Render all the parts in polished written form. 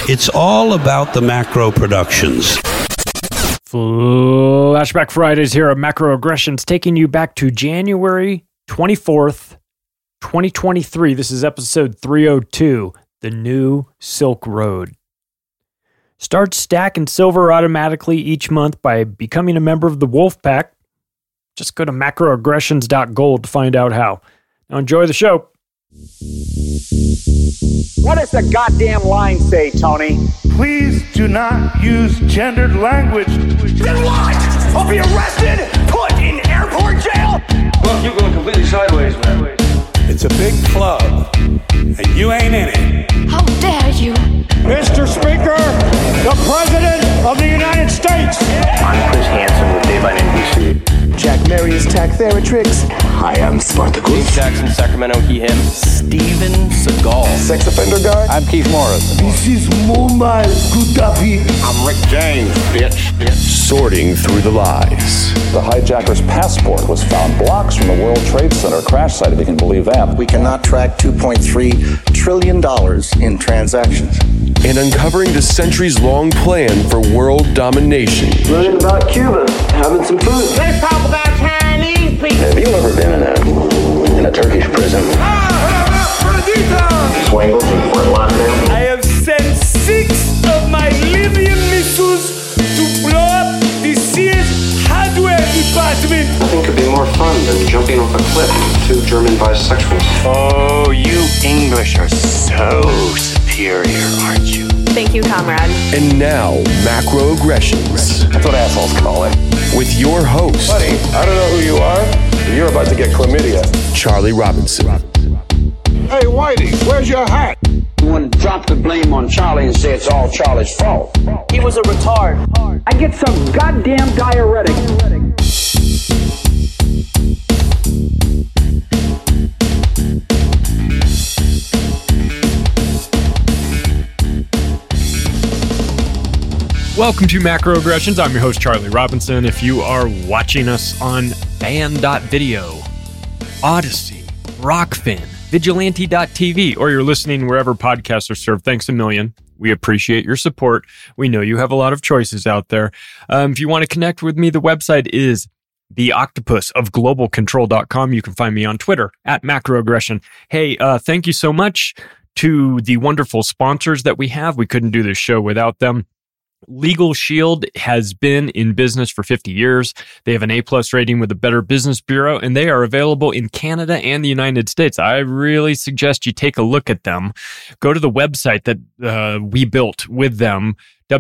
It's all about the Macro Productions. Flashback Fridays here at Macroaggressions, taking you back to January 24th, 2023. This is episode 302, The New Silk Road. Start stacking silver automatically each month by becoming a member of the Wolf Pack. Just go to macroaggressions.gold to find out how. Now enjoy the show. What does the goddamn line say, Tony? Please do not use gendered language. Then what? I'll be arrested, put in airport jail? Look, you're going completely sideways, man. It's a big club, and you ain't in it. How dare you? Mr. Speaker, the President of the United States. I'm Chris Hansen with Dave on NBC. Jack Marius Tactheratrix. Hi, I'm Spartacus. Dave Jackson, Sacramento, he, him. Steven Seagal. Sex offender guy. I'm Keith Morris. This is Muammar Gaddafi. I'm Rick James, bitch. Sorting through the lies. The hijacker's passport was found blocks from the World Trade Center crash site, if you can believe that. We cannot track $2.3 trillion in transactions. And uncovering the centuries-long plan for world domination. Learning about Cuba, having some food. Let's talk about Chinese people. Have you ever been in a Turkish prison? Swangles in Fort Lauderdale. I have sent 6 of my Libyan missiles to blow up the Sears hardware department. Nothing could be more fun than jumping off a cliff with 2 German bisexuals. Oh, you English are so superior, aren't you? Thank you, comrade. And now, Macroaggressions. That's what assholes call it. With your host, Buddy, I don't know who you are, but you're about to get chlamydia. Charlie Robinson. Hey, Whitey, where's your hat? You want to drop the blame on Charlie and say it's all Charlie's fault. He was a retard. I get some goddamn diuretic. Welcome to Macroaggressions. I'm your host, Charlie Robinson. If you are watching us on Fan.video, Odyssey, Rockfin, Vigilante.tv, or you're listening wherever podcasts are served, thanks a million. We appreciate your support. We know you have a lot of choices out there. If you want to connect with me, the website is theoctopusofglobalcontrol.com. You can find me on Twitter at Macroaggression. Hey, thank you so much to the wonderful sponsors that we have. We couldn't do this show without them. Legal Shield has been in business for 50 years. They have an A+ rating with the Better Business Bureau, and they are available in Canada and the United States. I really suggest you take a look at them. Go to the website that we built with them.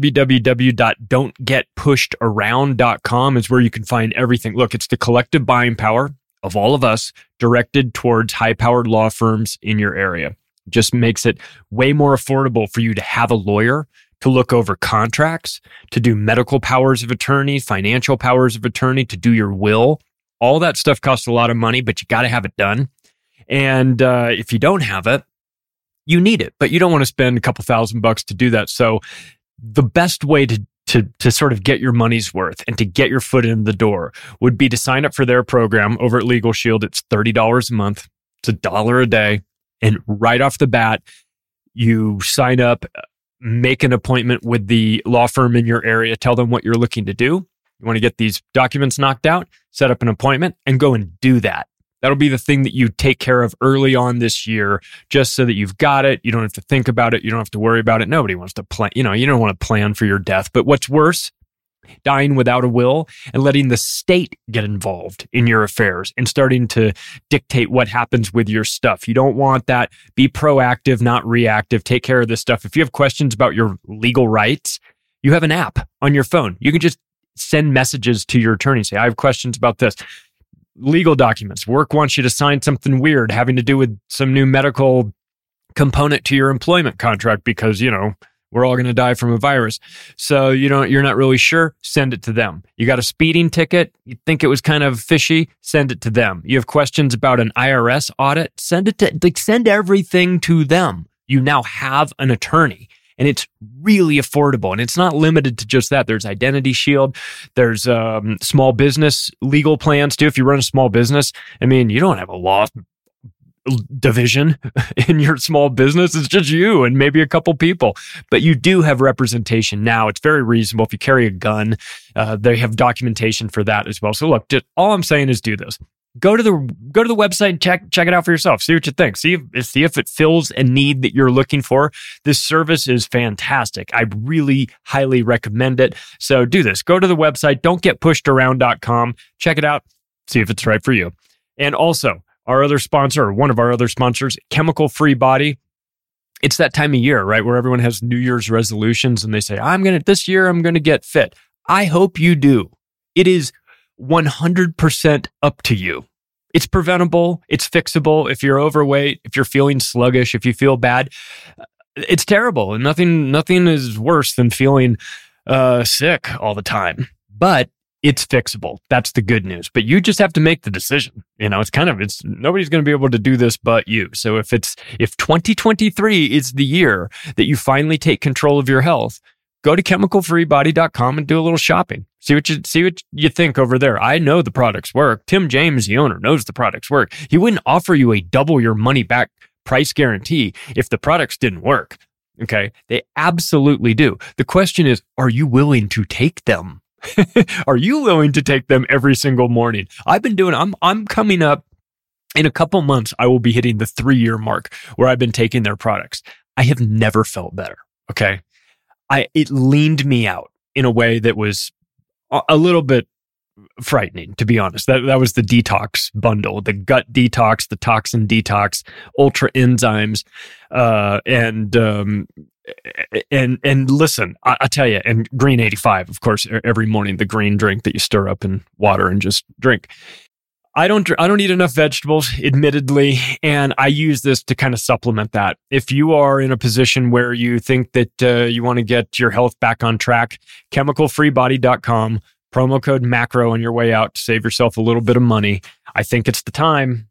www.don'tgetpushedaround.com is where you can find everything. Look, it's the collective buying power of all of us directed towards high-powered law firms in your area. It just makes it way more affordable for you to have a lawyer, to look over contracts, to do medical powers of attorney, financial powers of attorney, to do your will. All that stuff costs a lot of money, but you got to have it done. And if you don't have it, you need it, but you don't want to spend a couple $1,000 to do that. So the best way to sort of get your money's worth and to get your foot in the door would be to sign up for their program over at Legal Shield. It's $30 a month. It's $1 a day. And right off the bat, you sign up, make an appointment with the law firm in your area, tell them what you're looking to do. You want to get these documents knocked out, set up an appointment, and go and do that. That'll be the thing that you take care of early on this year, just so that you've got it. You don't have to think about it. You don't have to worry about it. Nobody wants to plan. You don't want to plan for your death. But what's worse, dying without a will and letting the state get involved in your affairs and starting to dictate what happens with your stuff. You don't want that. Be proactive, not reactive. Take care of this stuff. If you have questions about your legal rights, you have an app on your phone. You can just send messages to your attorney. Say, I have questions about this. Legal documents. Work wants you to sign something weird having to do with some new medical component to your employment contract because, we're all going to die from a virus. So, you're not really sure, send it to them. You got a speeding ticket, you think it was kind of fishy, send it to them. You have questions about an IRS audit, send everything to them. You now have an attorney. And it's really affordable. And it's not limited to just that. There's Identity Shield. There's small business legal plans too. If you run a small business, you don't have a law division in your small business. It's just you and maybe a couple people, but you do have representation now. It's very reasonable. If you carry a gun, they have documentation for that as well. So look, all I'm saying is do this. Go to the website, check it out for yourself. See what you think. See if it fills a need that you're looking for. This service is fantastic. I really highly recommend it. So do this. Go to the website, don'tgetpushedAround.com. Check it out. See if it's right for you. And also, our other sponsor, or one of our other sponsors, Chemical Free Body. It's that time of year, right, where everyone has New Year's resolutions and they say, this year I'm going to get fit. I hope you do. It is 100% up to you. It's preventable. It's fixable. If you're overweight, if you're feeling sluggish, if you feel bad, it's terrible. And nothing is worse than feeling sick all the time. But it's fixable. That's the good news. But you just have to make the decision. It's nobody's going to be able to do this but you. So if 2023 is the year that you finally take control of your health, go to chemicalfreebody.com and do a little shopping. See what you think over there. I know the products work. Tim James, the owner, knows the products work. He wouldn't offer you a double your money back price guarantee if the products didn't work. Okay? They absolutely do. The question is, are you willing to take them? Are you willing to take them every single morning? I'm coming up in a couple months. I will be hitting the 3-year mark where I've been taking their products. I have never felt better. Okay. It leaned me out in a way that was a little bit frightening, to be honest. That was the detox bundle, the gut detox, the toxin detox, ultra enzymes, and listen, I tell you, and Green 85, of course, every morning, the green drink that you stir up in water and just drink. I don't eat enough vegetables, admittedly, and I use this to kind of supplement that. If you are in a position where you think that you want to get your health back on track, chemicalfreebody.com, promo code MACRO on your way out to save yourself a little bit of money. I think it's the time.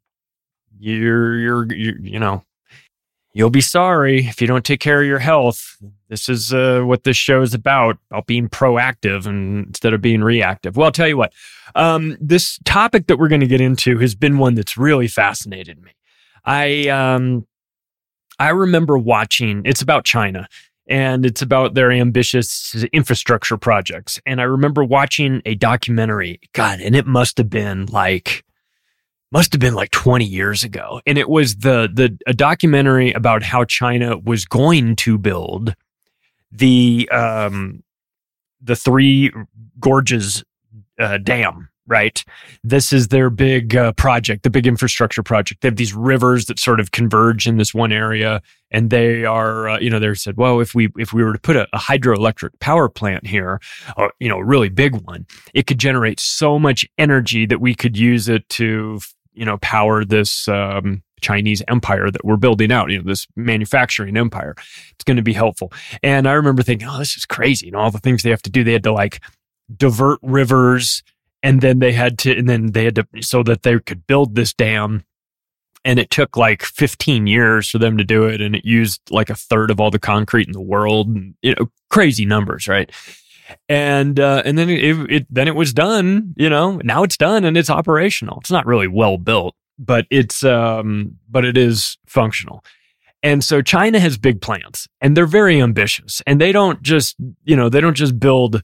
You'll be sorry if you don't take care of your health. This is what this show is about being proactive instead of being reactive. Well, I'll tell you what, this topic that we're going to get into has been one that's really fascinated me. I remember watching, it's about China, and it's about their ambitious infrastructure projects. And I remember watching a documentary, God, and it must have been like 20 years ago. And it was a documentary about how China was going to build the Three Gorges Dam, right? This is their big project, the big infrastructure project. They have these rivers that sort of converge in this one area. And they are, they said, well, if we were to put a hydroelectric power plant here, a really big one, it could generate so much energy that we could use it to, power this Chinese empire that we're building out, this manufacturing empire. It's going to be helpful. And I remember thinking, oh, this is crazy. All the things they have to do. They had to divert rivers, and then they had to, so that they could build this dam. And it took 15 years for them to do it. And it used a third of all the concrete in the world. Crazy numbers, right? And then it was done, now it's done and it's operational. It's not really well built, but it is functional. And so China has big plans, and they're very ambitious, and they don't just build,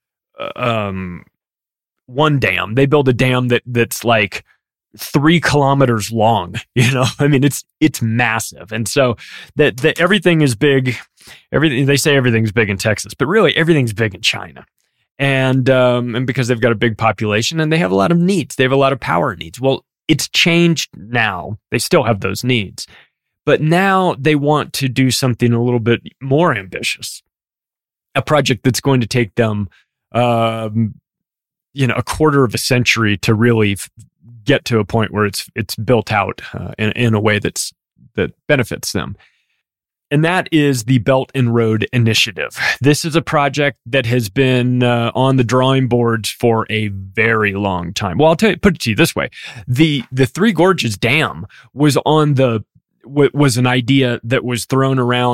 one dam. They build a dam that's 3 kilometers long, it's massive. And so that everything is big. They say everything's big in Texas, but really everything's big in China. And because they've got a big population and they have a lot of needs, they have a lot of power needs. Well, it's changed now. They still have those needs, but now they want to do something a little bit more ambitious, a project that's going to take them, a quarter of a century to really get to a point where it's built out in a way that benefits them. And that is the Belt and Road Initiative. This is a project that has been on the drawing boards for a very long time. Well, put it to you this way: the Three Gorges Dam was an idea that was thrown around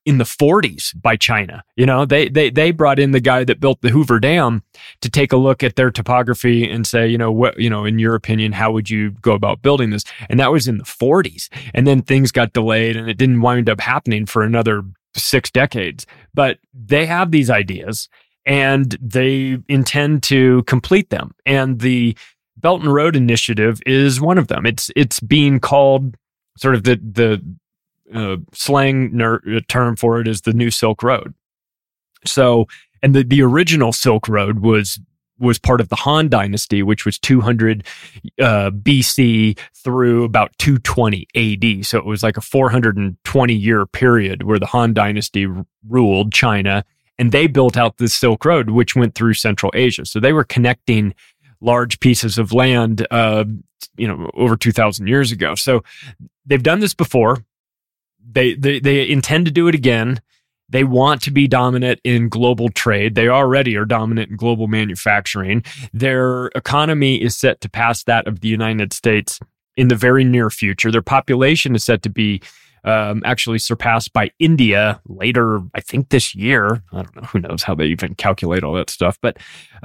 in the 40s by China. You know, they brought in the guy that built the Hoover Dam to take a look at their topography and say, you know, what, you know, in your opinion, how would you go about building this? And that was in the 40s. And then things got delayed and it didn't wind up happening for another 6 decades. But they have these ideas and they intend to complete them. And the Belt and Road Initiative is one of them. It's being called sort of the slang term for it is the New Silk Road. So, and the original Silk Road was part of the Han Dynasty, which was 200 BC through about 220 AD. So it was like a 420-year period where the Han Dynasty ruled China, and they built out the Silk Road, which went through Central Asia. So they were connecting large pieces of land, over 2,000 years ago. So they've done this before. They intend to do it again. They want to be dominant in global trade. They already are dominant in global manufacturing. Their economy is set to pass that of the United States in the very near future. Their population is set to be actually surpassed by India later, I think this year. I don't know. Who knows how they even calculate all that stuff. But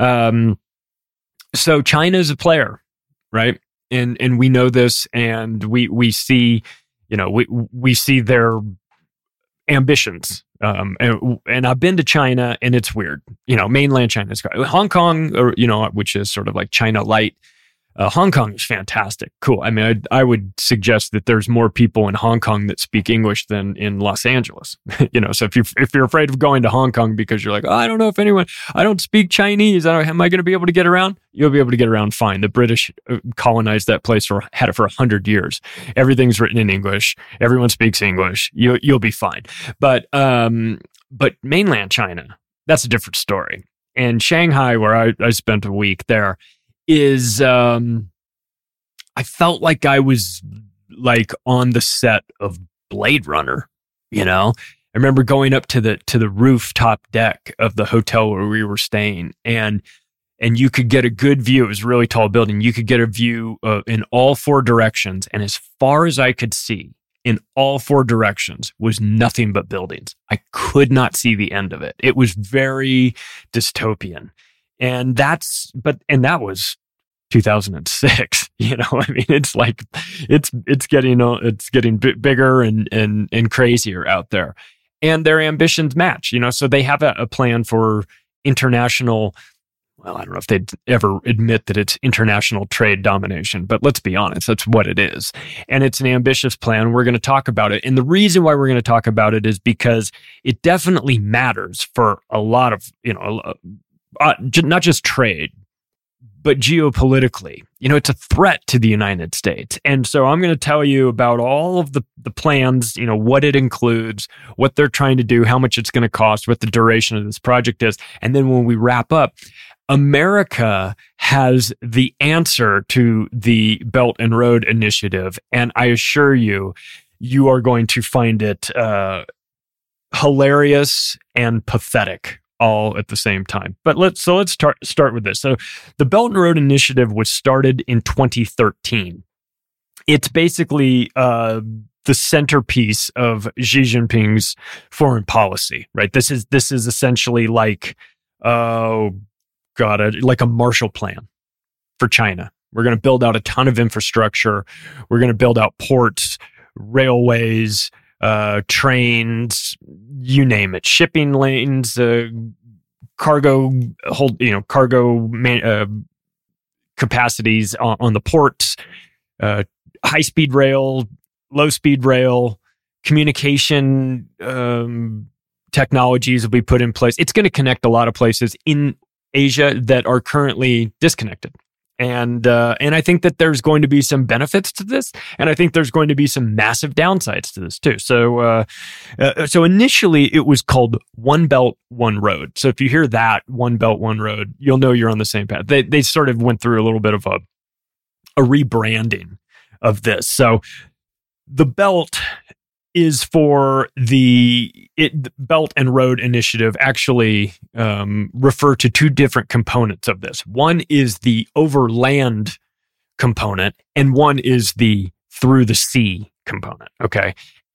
so China is a player, right? And we know this, and we see, we see their ambitions. And I've been to China, and it's weird. Mainland China is Hong Kong, or which is sort of like China light. Hong Kong is fantastic, cool. I mean, I would suggest that there's more people in Hong Kong that speak English than in Los Angeles. So if you're afraid of going to Hong Kong because you're like, oh, I don't know if I don't speak Chinese. Am I going to be able to get around? You'll be able to get around fine. The British colonized that place had it for 100 years. Everything's written in English. Everyone speaks English. You'll be fine. But mainland China, that's a different story. And Shanghai, where I spent a week there, is I felt like I was like on the set of Blade Runner. I remember going up to the rooftop deck of the hotel where we were staying, and you could get a good view. It was a really tall building. You could get a view in all 4 directions, and as far as I could see, in all 4 directions was nothing but buildings. I could not see the end of it. It was very dystopian. And that was 2006. I mean, it's like it's getting bigger and crazier out there, and their ambitions match. So they have a plan for international. Well, I don't know if they'd ever admit that it's international trade domination, but let's be honest, that's what it is. And it's an ambitious plan. We're going to talk about it. And the reason why we're going to talk about it is because it definitely matters for a lot of, not just trade, but geopolitically. It's a threat to the United States. And so I'm going to tell you about all of the plans, what it includes, what they're trying to do, how much it's going to cost, what the duration of this project is. And then when we wrap up, America has the answer to the Belt and Road Initiative. And I assure you, you are going to find it hilarious and pathetic all at the same time. But let's start with this. So the Belt and Road Initiative was started in 2013. It's basically the centerpiece of Xi Jinping's foreign policy, right? This is essentially like, like a Marshall Plan for China. We're going to build out a ton of infrastructure. We're going to build out ports, railways, trains, you name it, shipping lanes, cargo capacities on the ports, high-speed rail, low-speed rail, communication technologies will be put in place. It's going to connect a lot of places in Asia that are currently disconnected. And I think that there's going to be some benefits to this, and I think there's going to be some massive downsides to this too. So initially it was called One Belt, One Road. So if you hear that, One Belt, One Road, you'll know you're on the same path. They sort of went through a little bit of a rebranding of this. So the belt is for the Belt and Road Initiative actually refer to 2 different components of this. One is the overland component, and one is the through the sea component. Okay.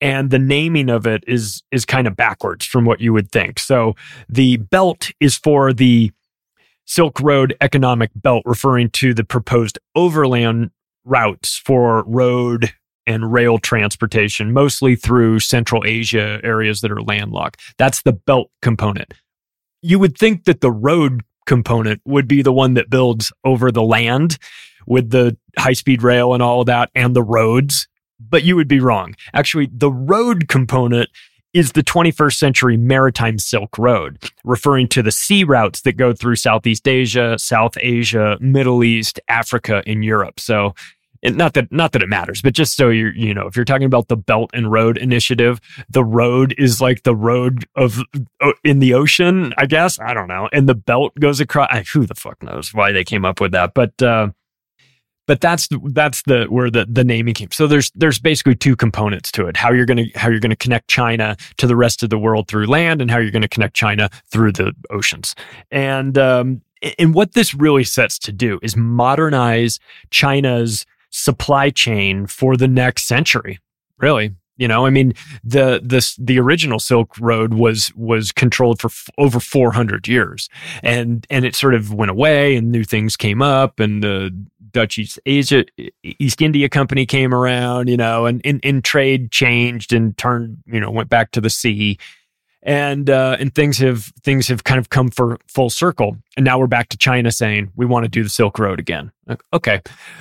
And the naming of it is kind of backwards from what you would think. So the belt is for the Silk Road Economic Belt, referring to the proposed overland routes for road and rail transportation, mostly through Central Asia areas that are landlocked. That's the belt component. You would think that the road component would be the one that builds over the land with the high-speed rail and all of that and the roads, but you would be wrong. Actually, the road component is the 21st century maritime Silk Road, referring to the sea routes that go through Southeast Asia, South Asia, Middle East, Africa, and Europe. So not that it matters, but just so if you're talking about the Belt and Road Initiative, the road is like the road in the ocean, I guess. I don't know. And the belt goes across. Who the fuck knows why they came up with that? But that's where the naming came. So there's basically two components to it: how you're gonna connect China to the rest of the world through land, and how you're gonna connect China through the oceans. And what this really sets to do is modernize China's supply chain for the next century. Really, the original Silk Road was controlled for over 400 years, and it sort of went away, and new things came up, and the Dutch East India Company came around, and trade changed and turned, went back to the sea, and things have kind of come for full circle, and now we're back to China saying we want to do the Silk Road again. Okay.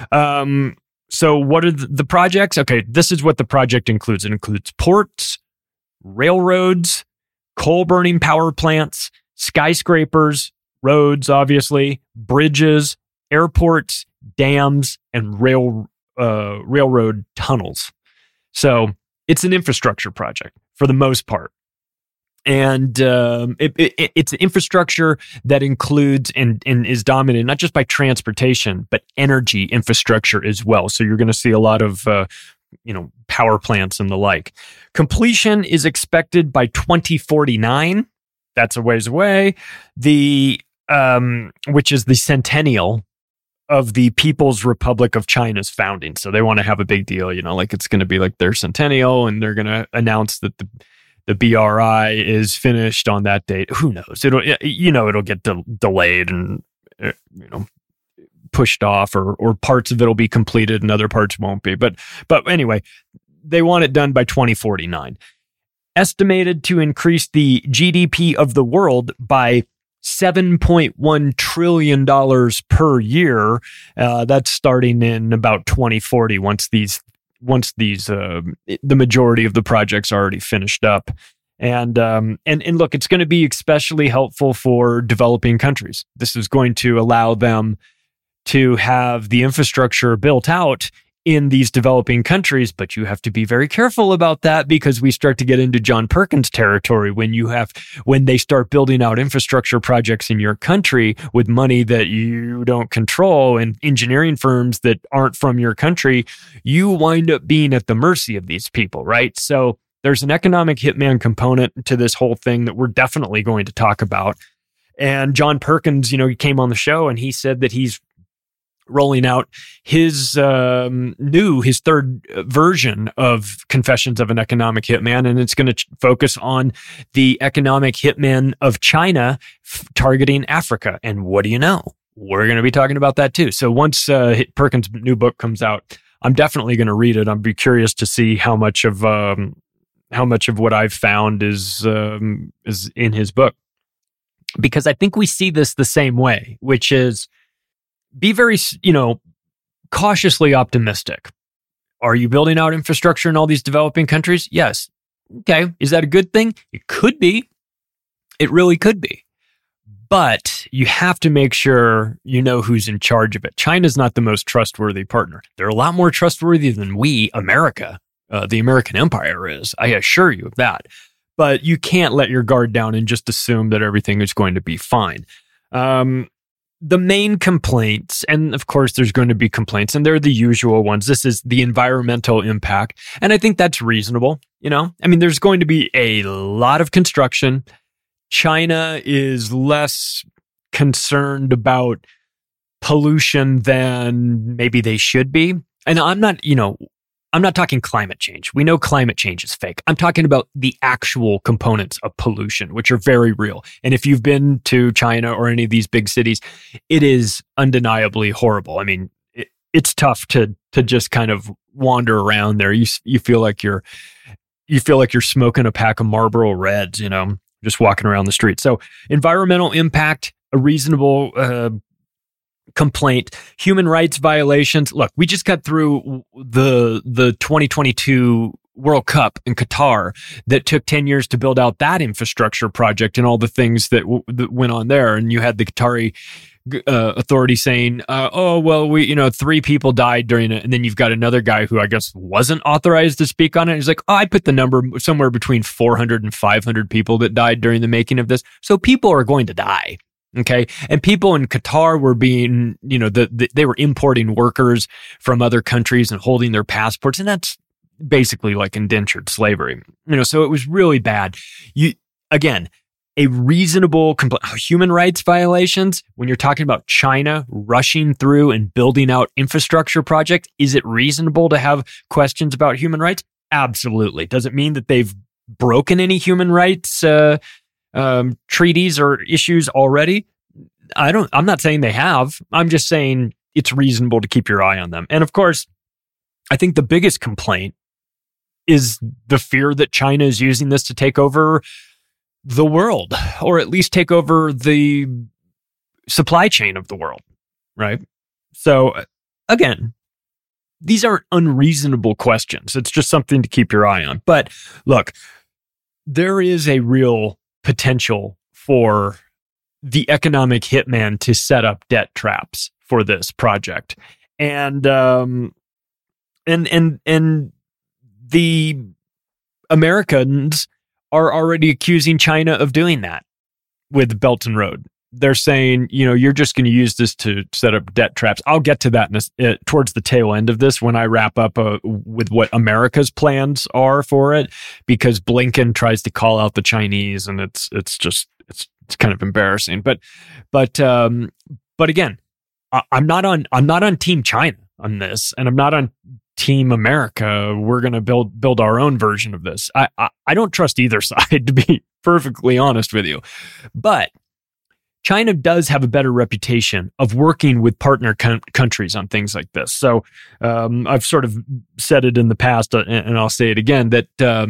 So what are the projects? Okay, this is what the project includes. It includes ports, railroads, coal-burning power plants, skyscrapers, roads, obviously, bridges, airports, dams, and railroad tunnels. So it's an infrastructure project for the most part. And it's an infrastructure that includes and is dominated not just by transportation, but energy infrastructure as well. So you're going to see a lot of power plants and the like. Completion is expected by 2049. That's a ways away. Which is the centennial of the People's Republic of China's founding. So they want to have a big deal, like it's going to be like their centennial, and they're going to announce that the BRI is finished on that date. Who knows? It'll get delayed and pushed off, or parts of it'll be completed and other parts won't be. But anyway, they want it done by 2049. Estimated to increase the GDP of the world by $7.1 trillion per year. That's starting in about 2040 once the majority of the projects are already finished up. And look, it's going to be especially helpful for developing countries. This is going to allow them to have the infrastructure built out in these developing countries, but you have to be very careful about that, because we start to get into John Perkins territory when they start building out infrastructure projects in your country with money that you don't control and engineering firms that aren't from your country. You wind up being at the mercy of these people, right? So there's an economic hitman component to this whole thing that we're definitely going to talk about. And John Perkins, he came on the show and he said that he's rolling out his third version of Confessions of an Economic Hitman, and it's going to focus on the economic hitman of China targeting Africa. And what do you know? We're going to be talking about that too. So once Perkins' new book comes out, I'm definitely going to read it. I'd be curious to see how much of what I've found is in his book, because I think we see this the same way, which is be very, cautiously optimistic. Are you building out infrastructure in all these developing countries? Yes. Okay. Is that a good thing? It could be. It really could be. But you have to make sure you know who's in charge of it. China's not the most trustworthy partner. They're a lot more trustworthy than we, America, the American empire is. I assure you of that. But you can't let your guard down and just assume that everything is going to be fine. The main complaints, and of course there's going to be complaints, and they're the usual ones. This is the environmental impact. And I think that's reasonable. There's going to be a lot of construction. China is less concerned about pollution than maybe they should be. And I'm not, I'm not talking climate change. We know climate change is fake. I'm talking about the actual components of pollution, which are very real. And if you've been to China or any of these big cities, it is undeniably horrible. I mean, it's tough to just kind of wander around there. You feel like you're smoking a pack of Marlboro Reds, just walking around the street. So environmental impact, a reasonable complaint. Human rights violations. Look, we just got through the 2022 World Cup in Qatar that took 10 years to build out that infrastructure project and all the things that went on there. And you had the Qatari authority saying, we 3 people died during it. And then you've got another guy who I guess wasn't authorized to speak on it. He's like, I put the number somewhere between 400 and 500 people that died during the making of this. So people are going to die. Okay. And people in Qatar were being, they were importing workers from other countries and holding their passports. And that's basically like indentured slavery, so it was really bad. A reasonable human rights violations, when you're talking about China rushing through and building out infrastructure projects, is it reasonable to have questions about human rights? Absolutely. Does it mean that they've broken any human rights treaties or issues already? I'm not saying they have. I'm just saying it's reasonable to keep your eye on them. And of course, I think the biggest complaint is the fear that China is using this to take over the world, or at least take over the supply chain of the world, right? So again, these aren't unreasonable questions. It's just something to keep your eye on. But look, there is a real potential for the economic hitman to set up debt traps for this project. And the Americans are already accusing China of doing that with Belt and Road. They're saying, you're just going to use this to set up debt traps. I'll get to that towards the tail end of this when I wrap up with what America's plans are for it, because Blinken tries to call out the Chinese, and it's kind of embarrassing. But again, I'm not on Team China on this, and I'm not on Team America. We're going to build our own version of this. I don't trust either side, to be perfectly honest with you. But China does have a better reputation of working with partner countries on things like this. So I've sort of said it in the past, and I'll say it again, that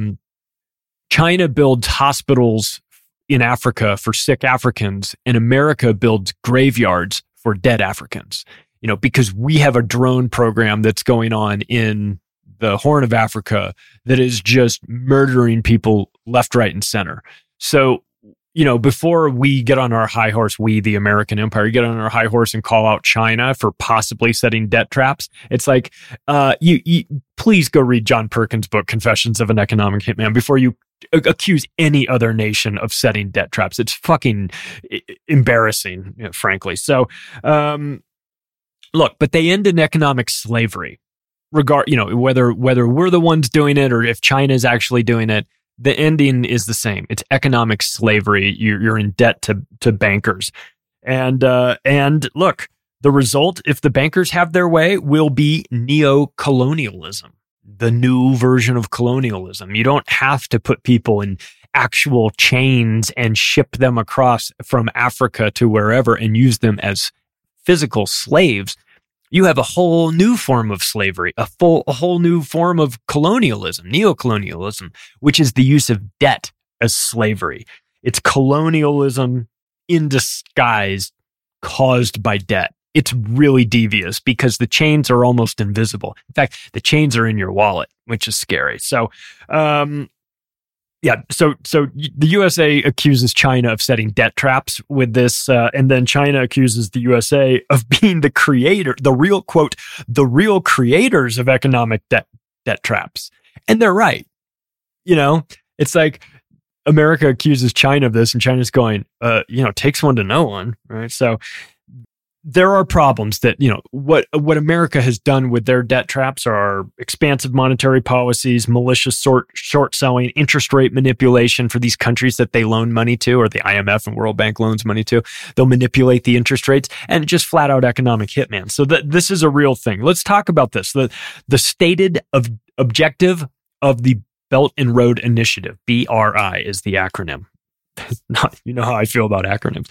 China builds hospitals in Africa for sick Africans, and America builds graveyards for dead Africans. Because we have a drone program that's going on in the Horn of Africa that is just murdering people left, right, and center. So, before we get on our high horse, we, the American empire, get on our high horse and call out China for possibly setting debt traps, it's like, you please go read John Perkins' book, Confessions of an Economic Hitman, before you accuse any other nation of setting debt traps. It's fucking embarrassing, frankly. So, look, but they end in economic slavery, whether we're the ones doing it or if China is actually doing it. The ending is the same. It's economic slavery. You're in debt to bankers, and look, the result, if the bankers have their way, will be neo-colonialism, the new version of colonialism. You don't have to put people in actual chains and ship them across from Africa to wherever and use them as physical slaves. You have a whole new form of slavery, a whole new form of colonialism, neo-colonialism, which is the use of debt as slavery. It's colonialism in disguise caused by debt. It's really devious because the chains are almost invisible. In fact, the chains are in your wallet, which is scary. So, So the USA accuses China of setting debt traps with this, and then China accuses the USA of being the creator, the real creators of economic debt traps. And they're right. It's like America accuses China of this, and China's going, takes one to know one, right? So there are problems that, what America has done with their debt traps are expansive monetary policies, malicious short selling, interest rate manipulation for these countries that they loan money to, or the IMF and World Bank loans money to. They'll manipulate the interest rates, and just flat out economic hitman. So this is a real thing. Let's talk about this. The stated objective of the Belt and Road Initiative, BRI is the acronym. You know how I feel about acronyms.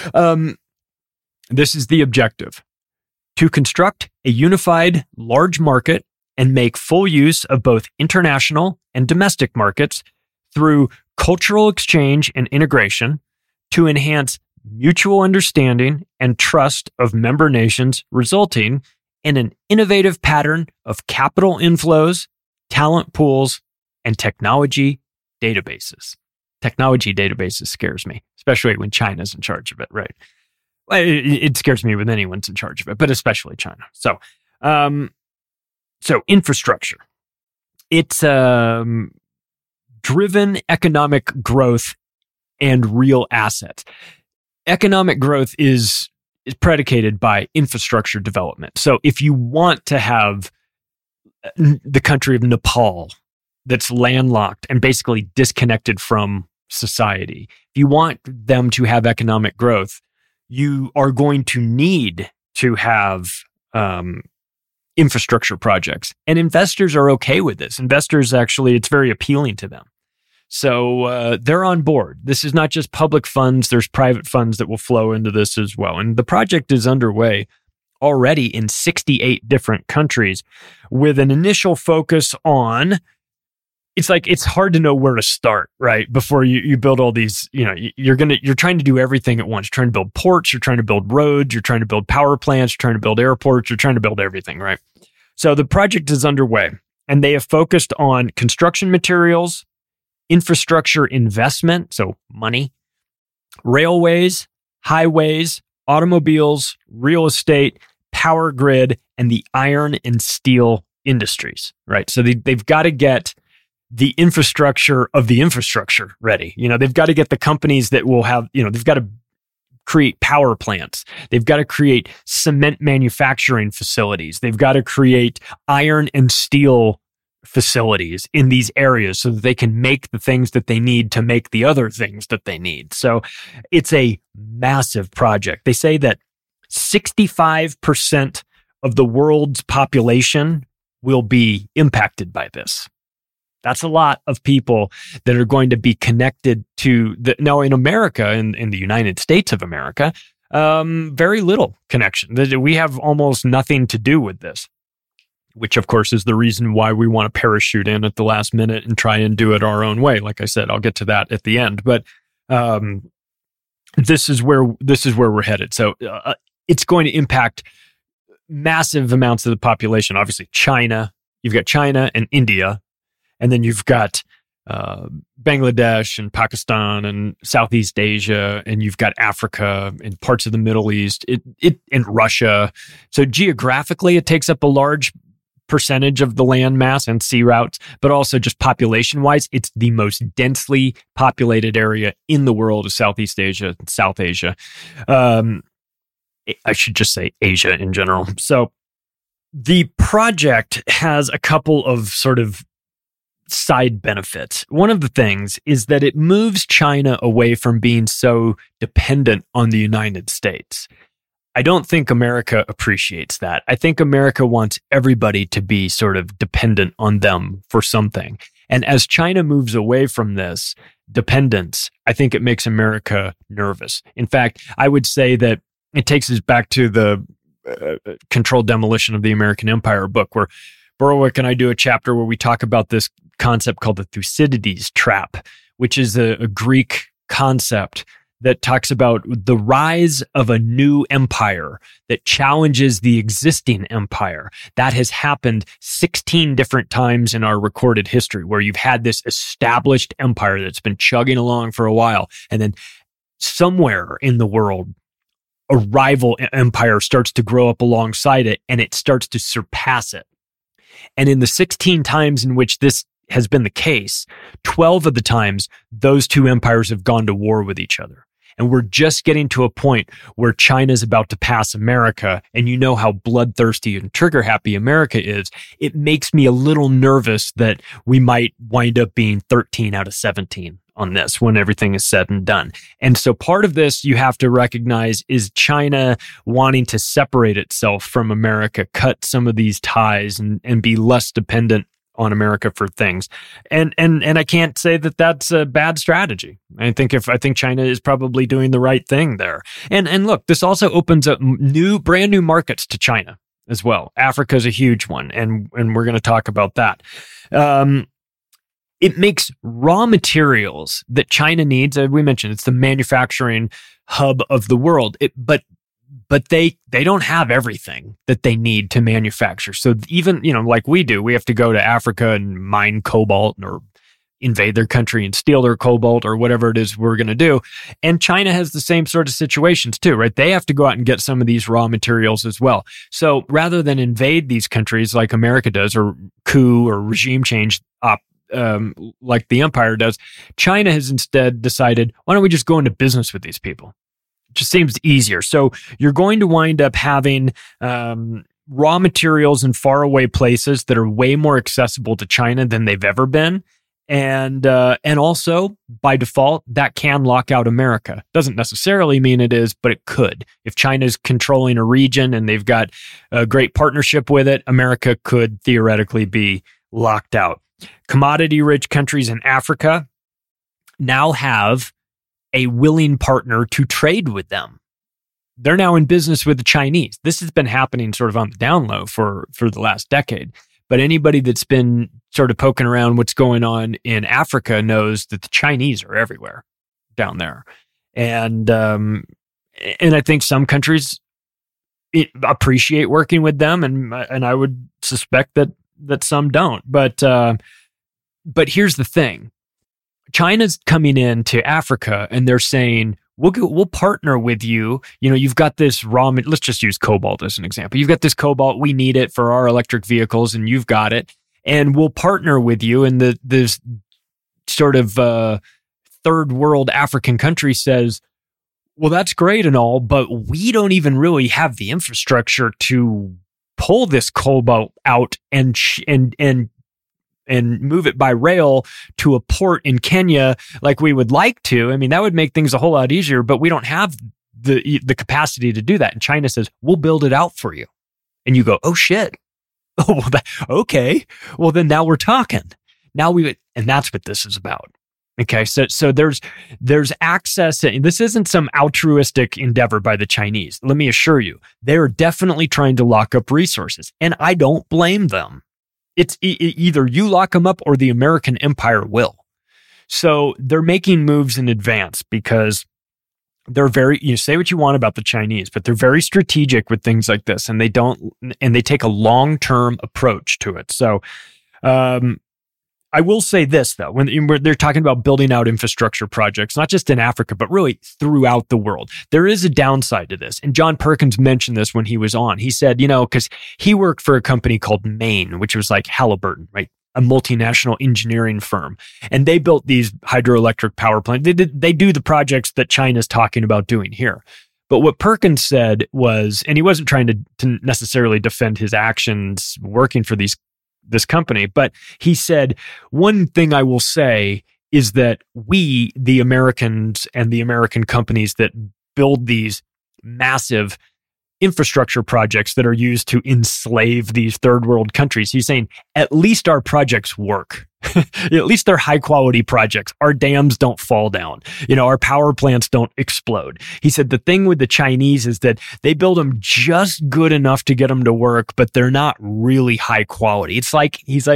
This is the objective: to construct a unified large market and make full use of both international and domestic markets through cultural exchange and integration to enhance mutual understanding and trust of member nations, resulting in an innovative pattern of capital inflows, talent pools, and technology databases. Technology databases scares me, especially when China's in charge of it, right? It scares me when anyone's in charge of it, but especially China. So infrastructure. It's driven economic growth and real assets. Economic growth is predicated by infrastructure development. So if you want to have the country of Nepal that's landlocked and basically disconnected from society, if you want them to have economic growth, you are going to need to have infrastructure projects. And investors are okay with this. Investors, actually, it's very appealing to them. So they're on board. This is not just public funds. There's private funds that will flow into this as well. And the project is underway already in 68 different countries with an initial focus on, it's hard to know where to start, right? Before you build all these, you're trying to do everything at once. You're trying to build ports, you're trying to build roads, you're trying to build power plants, you're trying to build airports, you're trying to build everything, right? So the project is underway and they have focused on construction materials, infrastructure investment, so money, railways, highways, automobiles, real estate, power grid, and the iron and steel industries, right? So they've got to get the infrastructure of the infrastructure ready. They've got to get the companies that will have, they've got to create power plants. They've got to create cement manufacturing facilities. They've got to create iron and steel facilities in these areas so that they can make the things that they need to make the other things that they need. So it's a massive project. They say that 65% of the world's population will be impacted by this. That's a lot of people that are going to be connected to now in America, in the United States of America, very little connection. We have almost nothing to do with this, which of course is the reason why we want to parachute in at the last minute and try and do it our own way. Like I said, I'll get to that at the end, but this is where we're headed. So it's going to impact massive amounts of the population. Obviously, China. You've got China and India. And then you've got Bangladesh and Pakistan and Southeast Asia, and you've got Africa and parts of the Middle East, and Russia. So geographically, it takes up a large percentage of the land mass and sea routes, but also just population-wise, it's the most densely populated area in the world of Southeast Asia, South Asia. I should just say Asia in general. So the project has a couple of sort of side benefits. One of the things is that it moves China away from being so dependent on the United States. I don't think America appreciates that. I think America wants everybody to be sort of dependent on them for something. And as China moves away from this dependence, I think it makes America nervous. In fact, I would say that it takes us back to the Controlled Demolition of the American Empire book, where Berwick and I do a chapter where we talk about this concept called the Thucydides trap, which is a Greek concept that talks about the rise of a new empire that challenges the existing empire. That has happened 16 different times in our recorded history, where you've had this established empire that's been chugging along for a while, and then somewhere in the world, a rival empire starts to grow up alongside it, and it starts to surpass it. And in the 16 times in which this has been the case, 12 of the times, those two empires have gone to war with each other. And we're just getting to a point where China's about to pass America, and you know how bloodthirsty and trigger-happy America is. It makes me a little nervous that we might wind up being 13 out of 17 on this when everything is said and done. And so part of this you have to recognize is China wanting to separate itself from America, cut some of these ties and be less dependent on America for things. And I can't say that that's a bad strategy. I think China is probably doing the right thing there. And look, this also opens up brand new markets to China as well. Africa is a huge one, and we're going to talk about that. It makes raw materials that China needs. We mentioned it's the manufacturing hub of the world. But they don't have everything that they need to manufacture. So even, like we do, we have to go to Africa and mine cobalt or invade their country and steal their cobalt or whatever it is we're going to do. And China has the same sort of situations too, right? They have to go out and get some of these raw materials as well. So rather than invade these countries like America does, or coup or regime change like the empire does, China has instead decided, why don't we just go into business with these people? It just seems easier. So you're going to wind up having raw materials in faraway places that are way more accessible to China than they've ever been. And also, by default, that can lock out America. Doesn't necessarily mean it is, but it could. If China's controlling a region and they've got a great partnership with it, America could theoretically be locked out. Commodity-rich countries in Africa now have a willing partner to trade with them. They're now in business with the Chinese. This has been happening sort of on the down low for the last decade. But anybody that's been sort of poking around what's going on in Africa knows that the Chinese are everywhere down there. And I think some countries appreciate working with them, and I would suspect that some don't. But here's the thing. China's coming into Africa and they're saying, we'll partner with you. You've got this let's just use cobalt as an example. You've got this cobalt. We need it for our electric vehicles and you've got it. And we'll partner with you. And this sort of third world African country says, well, that's great and all, but we don't even really have the infrastructure to pull this cobalt out and move it by rail to a port in Kenya like we would like to. I mean, that would make things a whole lot easier, but we don't have the capacity to do that. And China says, we'll build it out for you. And you go, oh shit. Oh, well, okay. Well, then now we're talking. And that's what this is about. Okay. So there's access. This isn't some altruistic endeavor by the Chinese. Let me assure you, they're definitely trying to lock up resources, and I don't blame them. It's either you lock them up or the American empire will. So they're making moves in advance because they're you say what you want about the Chinese, but they're very strategic with things like this, and they take a long-term approach to it. So I will say this, though, when they're talking about building out infrastructure projects, not just in Africa, but really throughout the world, there is a downside to this. And John Perkins mentioned this when he was on. He said, because he worked for a company called Maine, which was like Halliburton, right? A multinational engineering firm. And they built these hydroelectric power plants. They do the projects that China's talking about doing here. But what Perkins said was, and he wasn't trying to necessarily defend his actions working for this company, but he said, one thing I will say is that we, the Americans and the American companies that build these massive infrastructure projects that are used to enslave these third world countries, he's saying, at least our projects work. At least they're high quality projects. Our dams don't fall down. Our power plants don't explode. He said the thing with the Chinese is that they build them just good enough to get them to work, but they're not really high quality. It's like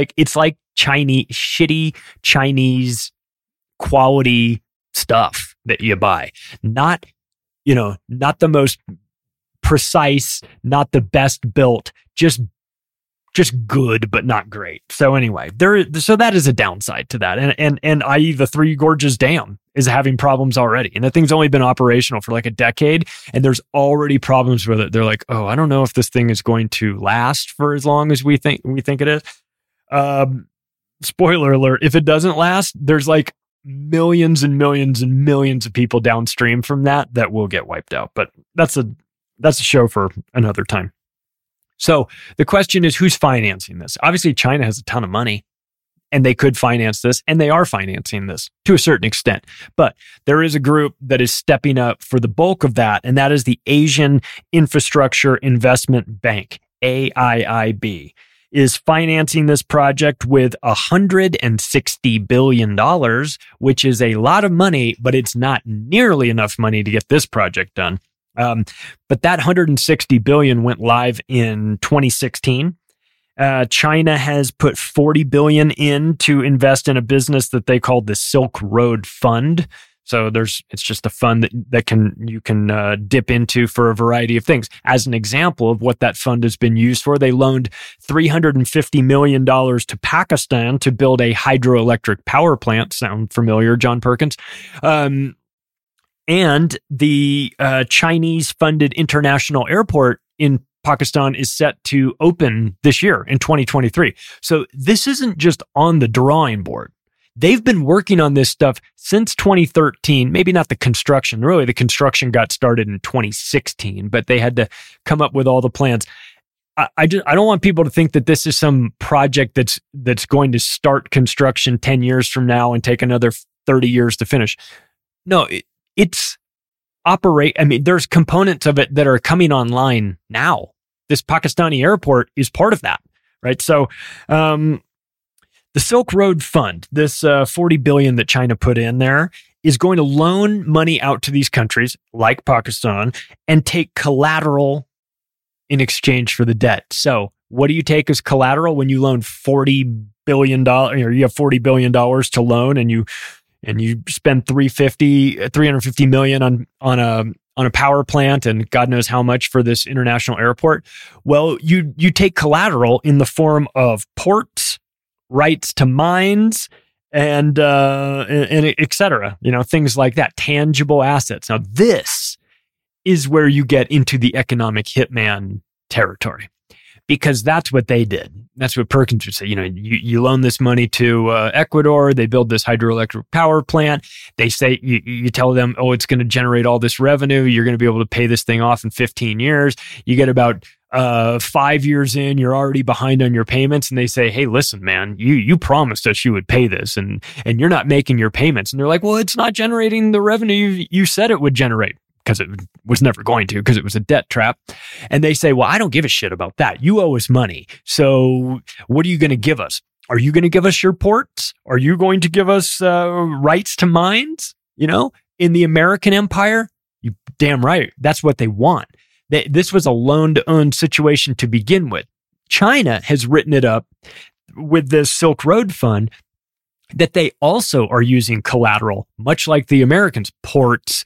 shitty Chinese quality stuff that you buy. Not the most precise, not the best built, just good, but not great. So anyway, so that is a downside to that. And i.e. the Three Gorges Dam is having problems already. And the thing's only been operational for like a decade, and there's already problems with it. They're like, oh, I don't know if this thing is going to last for as long as we think it is. Spoiler alert, if it doesn't last, there's like millions and millions and millions of people downstream from that will get wiped out. But that's a show for another time. So the question is, who's financing this? Obviously, China has a ton of money and they could finance this, and they are financing this to a certain extent. But there is a group that is stepping up for the bulk of that, and that is the Asian Infrastructure Investment Bank, AIIB. is financing this project with $160 billion, which is a lot of money, but it's not nearly enough money to get this project done. But that $160 billion went live in 2016. China has put $40 billion in to invest in a business that they call the Silk Road Fund. So it's just a fund that you can dip into for a variety of things. As an example of what that fund has been used for, they loaned $350 million to Pakistan to build a hydroelectric power plant. Sound familiar, John Perkins? And the Chinese-funded international airport in Pakistan is set to open this year in 2023. So this isn't just on the drawing board. They've been working on this stuff since 2013, maybe not the construction. Really, the construction got started in 2016, but they had to come up with all the plans. I don't want people to think that this is some project that's going to start construction 10 years from now and take another 30 years to finish. No, it's operate. I mean, there's components of it that are coming online now. This Pakistani airport is part of that, right? So, the Silk Road Fund, this $40 billion that China put in there, is going to loan money out to these countries like Pakistan and take collateral in exchange for the debt. So what do you take as collateral when you loan $40 billion, or you have $40 billion to loan and you spend $350 million on a power plant and God knows how much for this international airport? Well, you take collateral in the form of ports, rights to mines, and et cetera, things like that, tangible assets. Now, this is where you get into the economic hitman territory, because that's what they did. That's what Perkins would say. You loan this money to Ecuador, they build this hydroelectric power plant. They say, you tell them, oh, it's going to generate all this revenue. You're going to be able to pay this thing off in 15 years. You get about 5 years in, you're already behind on your payments, and they say, hey, listen, man, you promised us you would pay this, and you're not making your payments. And they're like, well, it's not generating the revenue you said it would generate, because it was never going to, because it was a debt trap. And they say, well, I don't give a shit about that. You owe us money. So what are you going to give us? Are you going to give us your ports? Are you going to give us rights to mines? In the American empire? You damn right. That's what they want. This was a loan-to-own situation to begin with. China has written it up with this Silk Road Fund that they also are using collateral, much like the Americans, ports,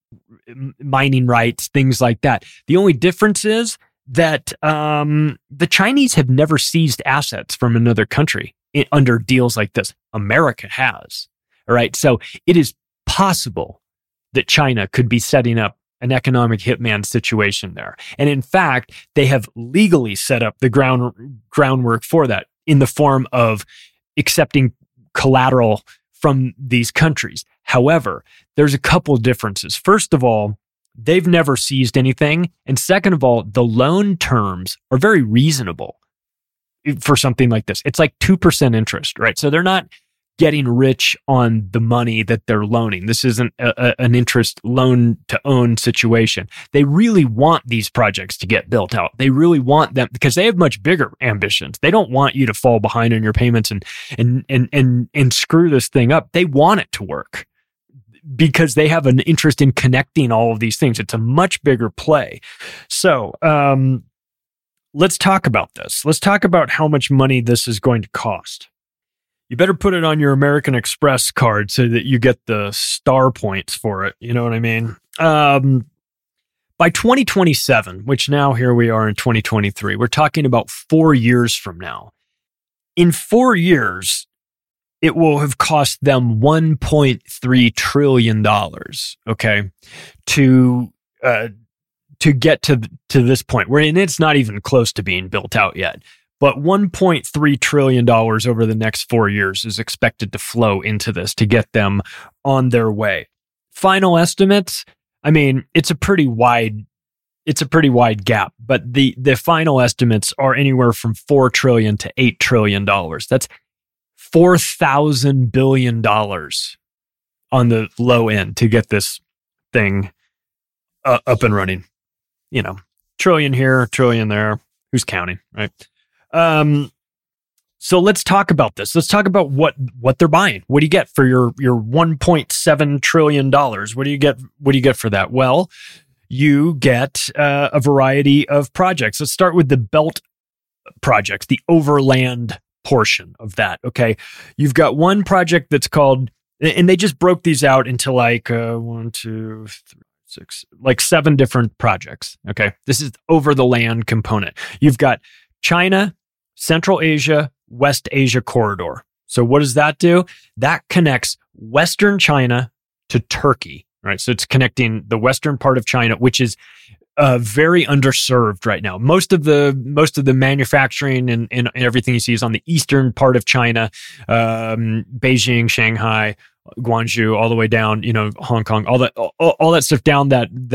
mining rights, things like that. The only difference is that the Chinese have never seized assets from another country under deals like this. America has. All right. So it is possible that China could be setting up an economic hitman situation there. And in fact, they have legally set up the groundwork for that in the form of accepting collateral from these countries. However, there's a couple differences. First of all, they've never seized anything. And second of all, the loan terms are very reasonable for something like this. It's like 2% interest, right? So they're not getting rich on the money that they're loaning. This isn't an interest loan to own situation. They really want these projects to get built out. They really want them because they have much bigger ambitions. They don't want you to fall behind on your payments and screw this thing up. They want it to work because they have an interest in connecting all of these things. It's a much bigger play. So, let's talk about this. Let's talk about how much money this is going to cost. You better put it on your American Express card so that you get the star points for it. You know what I mean? By 2027, which now here we are in 2023, we're talking about 4 years from now. In 4 years, it will have cost them $1.3 trillion, okay, to get to this point where, and it's not even close to being built out yet. But $1.3 trillion over the next 4 years is expected to flow into this to get them on their way. Final estimates, I mean, it's a pretty wide gap, but the final estimates are anywhere from $4 trillion to $8 trillion. That's $4,000 billion on the low end to get this thing up and running. $1 trillion here, $1 trillion there. Who's counting, right? So let's talk about this. Let's talk about what they're buying. What do you get for your $1.7 trillion? What do you get for that? Well, you get a variety of projects. Let's start with the Belt projects, the overland portion of that. Okay. You've got one project that's called, and they just broke these out into like 1, 2, 3, 6, like 7 different projects. Okay. This is over the land component. You've got China, Central Asia, West Asia corridor. So what does that do? That connects Western China to Turkey, right? So it's connecting the western part of China, which is very underserved right now. Most of the manufacturing and everything you see is on the eastern part of China, Beijing, Shanghai, Guangzhou, all the way down, Hong Kong, all that stuff down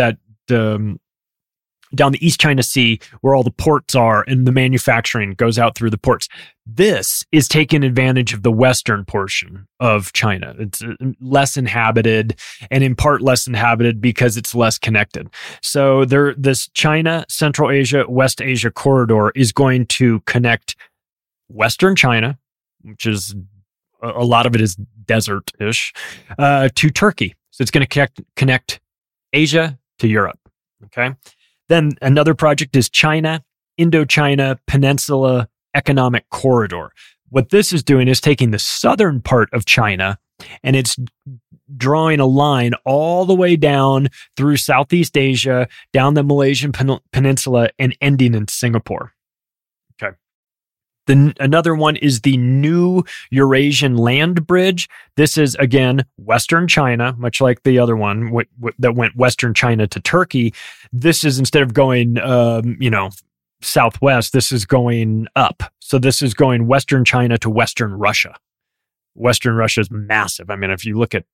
down the East China Sea, where all the ports are, and the manufacturing goes out through the ports. This is taking advantage of the western portion of China. It's less inhabited, and in part less inhabited because it's less connected. So this China, Central Asia, West Asia corridor is going to connect Western China, which is a lot of it is desert-ish, to Turkey. So it's going to connect Asia to Europe. Okay. Then another project is China, Indochina Peninsula Economic Corridor. What this is doing is taking the southern part of China and it's drawing a line all the way down through Southeast Asia, down the Malaysian Peninsula, and ending in Singapore. Okay. Then another one is the New Eurasian Land Bridge. This is, again, Western China, much like the other one that went Western China to Turkey. This is, instead of going, southwest, this is going up. So this is going Western China to Western Russia. Western Russia is massive. I mean, if you look at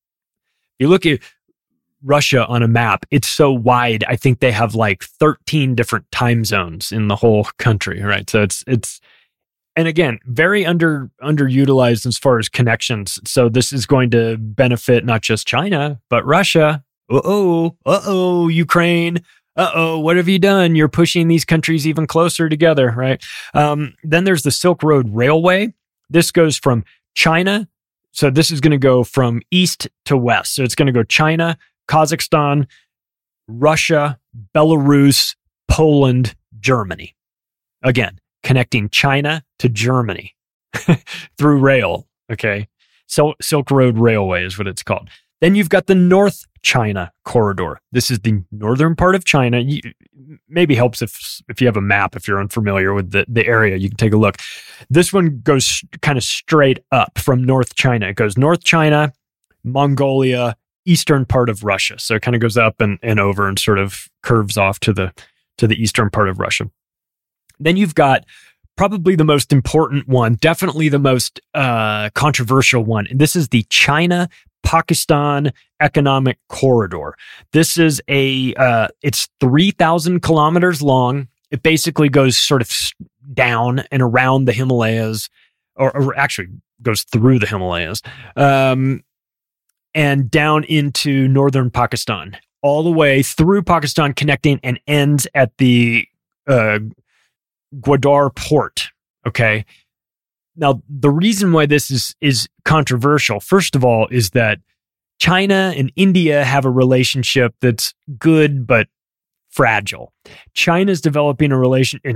Russia on a map, it's so wide. I think they have like 13 different time zones in the whole country, right? So it's and again, very underutilized as far as connections. So this is going to benefit not just China, but Russia. Ukraine. What have you done? You're pushing these countries even closer together, right? Then there's the Silk Road Railway. This goes from China. So this is going to go from east to west. So it's going to go China, Kazakhstan, Russia, Belarus, Poland, Germany. Again, connecting China to Germany through rail. Okay. So Silk Road Railway is what it's called. Then you've got the North China Corridor. This is the northern part of China. Maybe helps if you have a map, if you're unfamiliar with the area, you can take a look. This one goes kind of straight up from North China. It goes North China, Mongolia, eastern part of Russia. So it kind of goes up and over and sort of curves off to the eastern part of Russia. Then you've got probably the most important one, definitely the most controversial one. And this is the China-Pakistan Economic Corridor. This is it's 3,000 kilometers long. It basically goes sort of down and around the Himalayas, or actually goes through the Himalayas, and down into northern Pakistan, all the way through Pakistan, connecting and ends at the Gwadar port. Okay. Now, the reason why this is controversial, first of all, is that China and India have a relationship that's good but fragile. China's developing a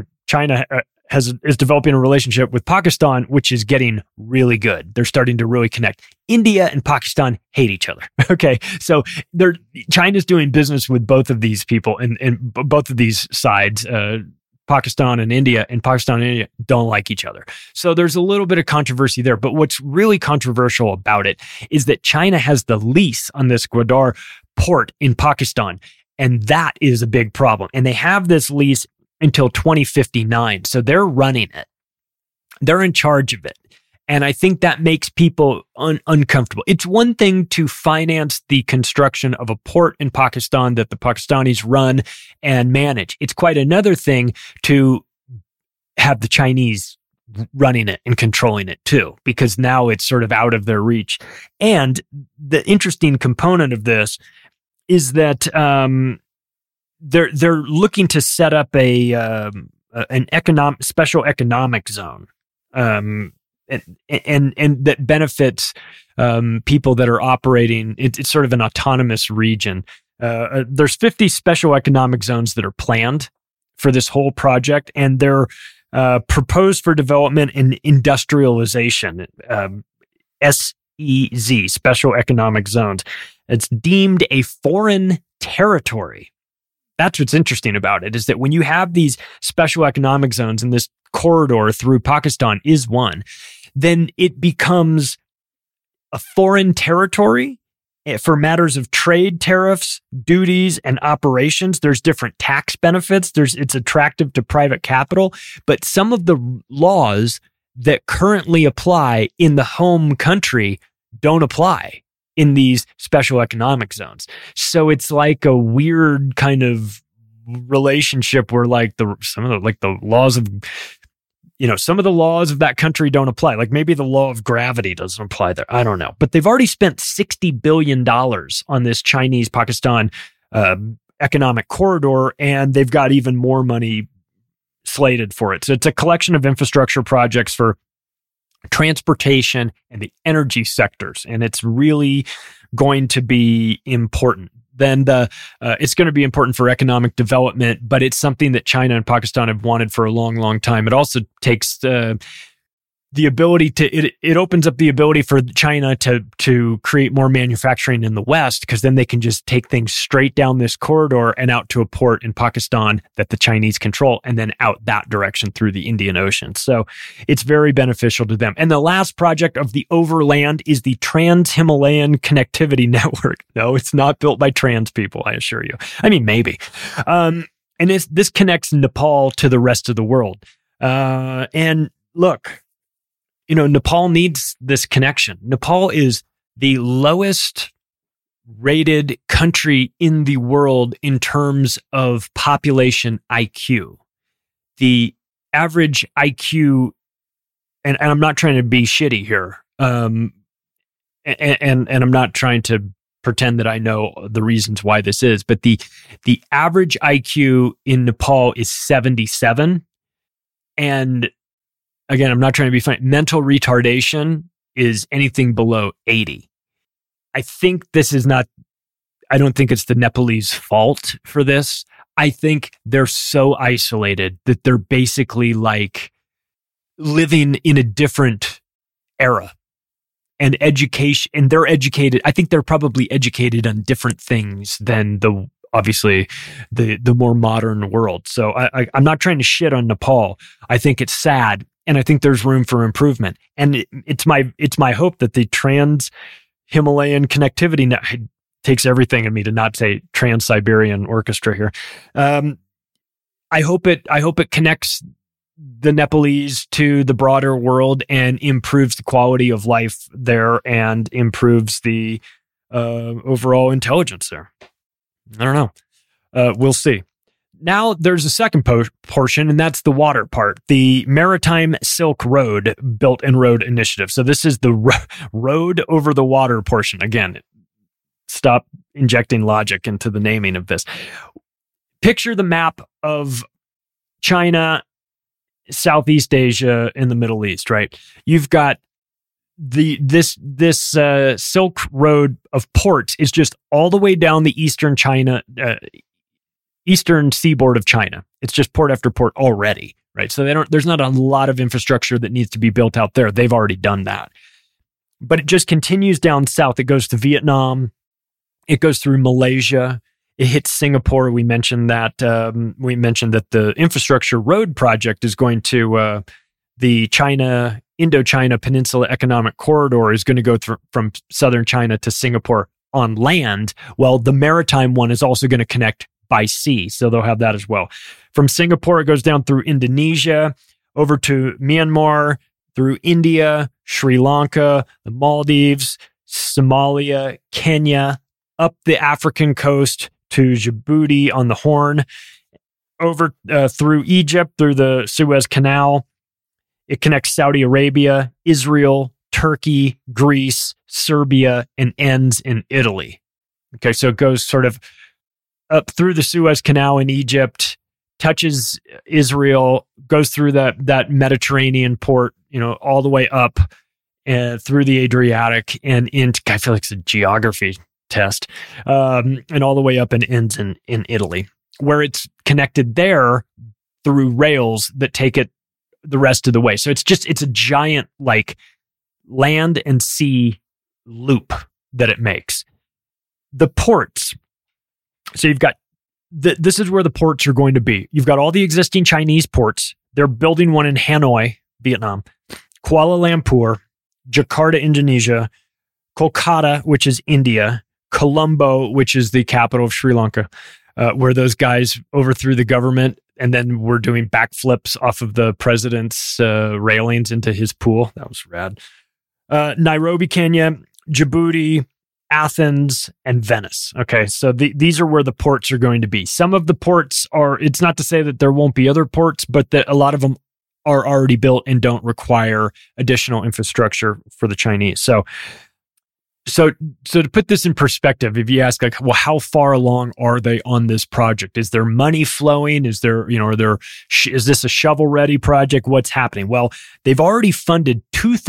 is developing a relationship with Pakistan, which is getting really good. They're starting to really connect. India and Pakistan hate each other. Okay, so China's doing business with both of these people and both of these sides. Pakistan and India don't like each other. So there's a little bit of controversy there. But what's really controversial about it is that China has the lease on this Gwadar port in Pakistan. And that is a big problem. And they have this lease until 2059. So they're running it. They're in charge of it. And I think that makes people uncomfortable. It's one thing to finance the construction of a port in Pakistan that the Pakistanis run and manage. It's quite another thing to have the Chinese running it and controlling it too, because now it's sort of out of their reach. And the interesting component of this is that they're looking to set up an special economic zone. and that benefits people that are operating. It's sort of an autonomous region. There's 50 special economic zones that are planned for this whole project, and they're proposed for development and industrialization. SEZ, special economic zones. It's deemed a foreign territory. That's what's interesting about it, is that when you have these special economic zones, and this corridor through Pakistan is one, then it becomes a foreign territory for matters of trade, tariffs, duties, and operations. There's different tax benefits. It's attractive to private capital, but some of the laws that currently apply in the home country don't apply in these special economic zones. So it's like a weird kind of relationship where like some of the laws of, some of the laws of that country don't apply. Like maybe the law of gravity doesn't apply there. I don't know. But they've already spent $60 billion on this Chinese-Pakistan economic corridor, and they've got even more money slated for it. So it's a collection of infrastructure projects for transportation and the energy sectors, and it's really going to be important. Then it's going to be important for economic development, but it's something that China and Pakistan have wanted for a long, long time. It also takes the ability it opens up the ability for China to create more manufacturing in the West, because then they can just take things straight down this corridor and out to a port in Pakistan that the Chinese control, and then out that direction through the Indian Ocean. So it's very beneficial to them. And the last project of the Overland is the Trans-Himalayan Connectivity Network. No, it's not built by trans people, I assure you. I mean, maybe. And this connects Nepal to the rest of the world. And look, Nepal needs this connection. Nepal is the lowest rated country in the world in terms of population IQ. The average IQ, and I'm not trying to be shitty here, and I'm not trying to pretend that I know the reasons why this is, but the average IQ in Nepal is 77, and again, I'm not trying to be funny. Mental retardation is anything below 80. I think I don't think it's the Nepalese fault for this. I think they're so isolated that they're basically like living in a different era. And education, and they're educated. I think they're probably educated on different things than obviously the more modern world. So I'm not trying to shit on Nepal. I think it's sad. And I think there's room for improvement. And it's my hope that the Trans-Himalayan Connectivity it takes everything in me to not say Trans-Siberian Orchestra here. I hope it connects the Nepalese to the broader world and improves the quality of life there and improves the overall intelligence there. I don't know. We'll see. Now there's a second portion, and that's the water part, the Maritime Silk Road Belt and Road Initiative. So this is the road over the water portion. Again, stop injecting logic into the naming of this. Picture the map of China, Southeast Asia, and the Middle East, right? You've got this Silk Road of ports is just all the way down the eastern seaboard of China. It's just port after port already, right? So there's not a lot of infrastructure that needs to be built out there. They've already done that. But it just continues down south. It goes to Vietnam. It goes through Malaysia. It hits Singapore. We mentioned that the infrastructure road project is going to the Indochina Peninsula Economic Corridor is going to go from southern China to Singapore on land. Well, the maritime one is also going to connect by sea, so they'll have that as well. From Singapore, it goes down through Indonesia, over to Myanmar, through India, Sri Lanka, the Maldives, Somalia, Kenya, up the African coast to Djibouti on the Horn, over through Egypt, through the Suez Canal. It connects Saudi Arabia, Israel, Turkey, Greece, Serbia, and ends in Italy. Okay, so it goes sort of up through the Suez Canal in Egypt touches Israel, goes through that Mediterranean port, all the way up through the Adriatic and into, I feel like it's a geography test, and all the way up and ends in Italy, where it's connected there through rails that take it the rest of the way. So it's a giant like land and sea loop that it makes. The ports. So you've got, this is where the ports are going to be. You've got all the existing Chinese ports. They're building one in Hanoi, Vietnam, Kuala Lumpur, Jakarta, Indonesia, Kolkata, which is India, Colombo, which is the capital of Sri Lanka, where those guys overthrew the government and then were doing backflips off of the president's railings into his pool. That was rad. Nairobi, Kenya, Djibouti, Athens, and Venice. Okay, so these are where the ports are going to be. Some of the ports are, it's not to say that there won't be other ports, but that a lot of them are already built and don't require additional infrastructure for the Chinese. So to put this in perspective, if you ask like, well, how far along are they on this project? Is there money flowing? Is there, is this a shovel-ready project? What's happening? Well, they've already funded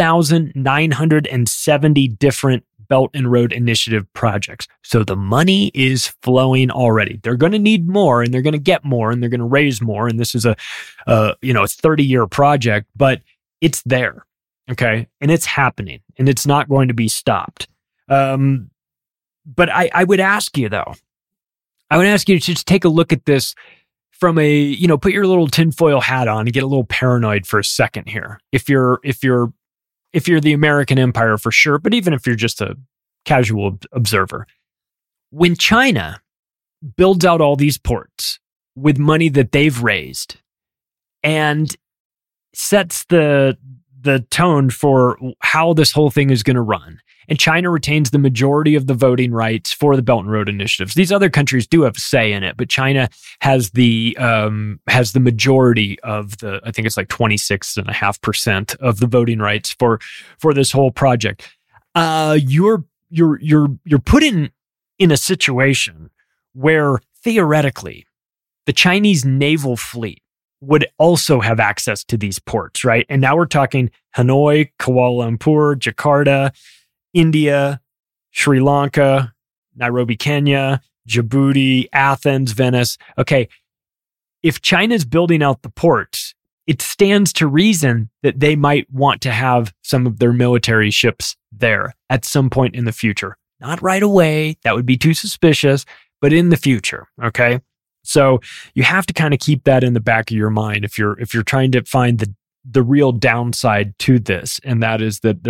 2,970 different Belt and Road Initiative projects. So the money is flowing already. They're going to need more, and they're going to get more, and they're going to raise more. And this is a 30-year project, but it's there. Okay. And it's happening, and it's not going to be stopped. But I would ask you though, to just take a look at this from a, put your little tinfoil hat on and get a little paranoid for a second here. If you're the American empire for sure, but even if you're just a casual observer, when China builds out all these ports with money that they've raised and sets the tone for how this whole thing is going to run, and China retains the majority of the voting rights for the Belt and Road Initiatives. These other countries do have a say in it, but China has the majority of the, I think it's like 26.5% of the voting rights for this whole project. You're put in a situation where theoretically the Chinese naval fleet would also have access to these ports, right? And now we're talking Hanoi, Kuala Lumpur, Jakarta, India, Sri Lanka, Nairobi, Kenya, Djibouti, Athens, Venice. Okay, if China's building out the ports, it stands to reason that they might want to have some of their military ships there at some point in the future. Not right away, that would be too suspicious, but in the future, okay? So you have to kind of keep that in the back of your mind if you're trying to find the real downside to this, and that is that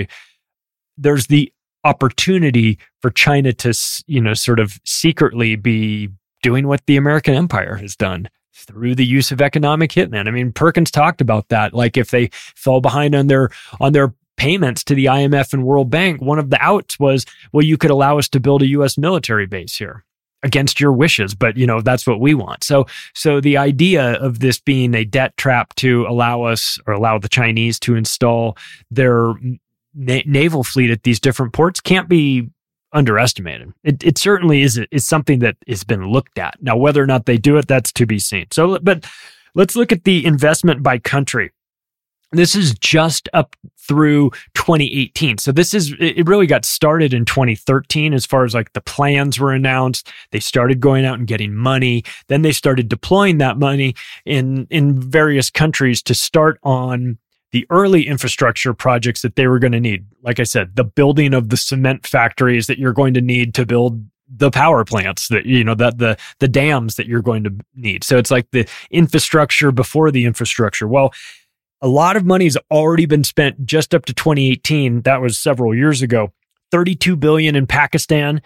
there's the opportunity for China to, sort of secretly be doing what the American empire has done through the use of economic hitmen. I mean, Perkins talked about that. Like if they fell behind on their payments to the IMF and World Bank, one of the outs was, well, you could allow us to build a U.S. military base here against your wishes, but that's what we want. So the idea of this being a debt trap to allow the Chinese to install their naval fleet at these different ports can't be underestimated. It certainly is something that has been looked at. Now, whether or not they do it, that's to be seen. So, but let's look at the investment by country. This is just up through 2018. So it really got started in 2013 as far as like the plans were announced. They started going out and getting money. Then they started deploying that money in various countries to start on the early infrastructure projects that they were going to need. Like I said, the building of the cement factories that you're going to need to build the power plants that, the dams that you're going to need. So it's like the infrastructure before the infrastructure. Well, a lot of money has already been spent just up to 2018. That was several years ago. $32 billion in Pakistan,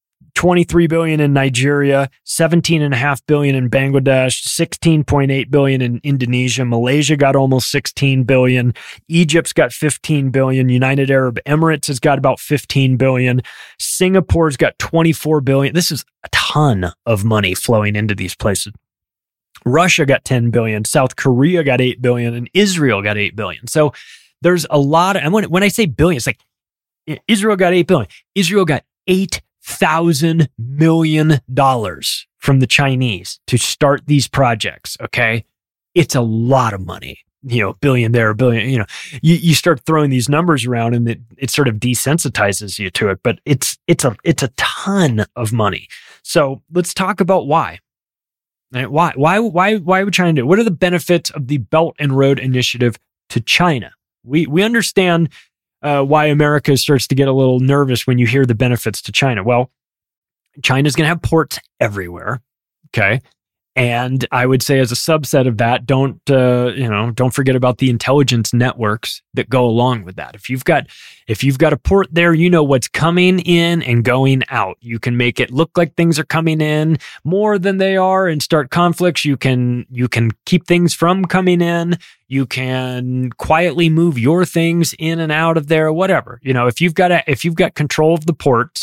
$23 billion in Nigeria, $17.5 billion in Bangladesh, $16.8 billion in Indonesia. Malaysia got almost $16 billion. Egypt's got $15 billion. United Arab Emirates has got about $15 billion. Singapore's got $24 billion. This is a ton of money flowing into these places. Russia got $10 billion. South Korea got $8 billion. And Israel got $8 billion. So there's a lot of, and when I say billion, it's like Israel got $8 billion. Israel got $8,000 million from the Chinese to start these projects, okay? It's a lot of money. Billion there, a billion, you start throwing these numbers around and it sort of desensitizes you to it, but it's a ton of money. So let's talk about why. Right? Why would China do it? What are the benefits of the Belt and Road Initiative to China? We understand why America starts to get a little nervous when you hear the benefits to China. Well, China's going to have ports everywhere, okay? And I would say as a subset of that, don't forget about the intelligence networks that go along with that. If you've got a port there, you know what's coming in and going out. You can make it look like things are coming in more than they are and start conflicts. You can keep things from coming in. You can quietly move your things in and out of there, whatever. If you've got control of the ports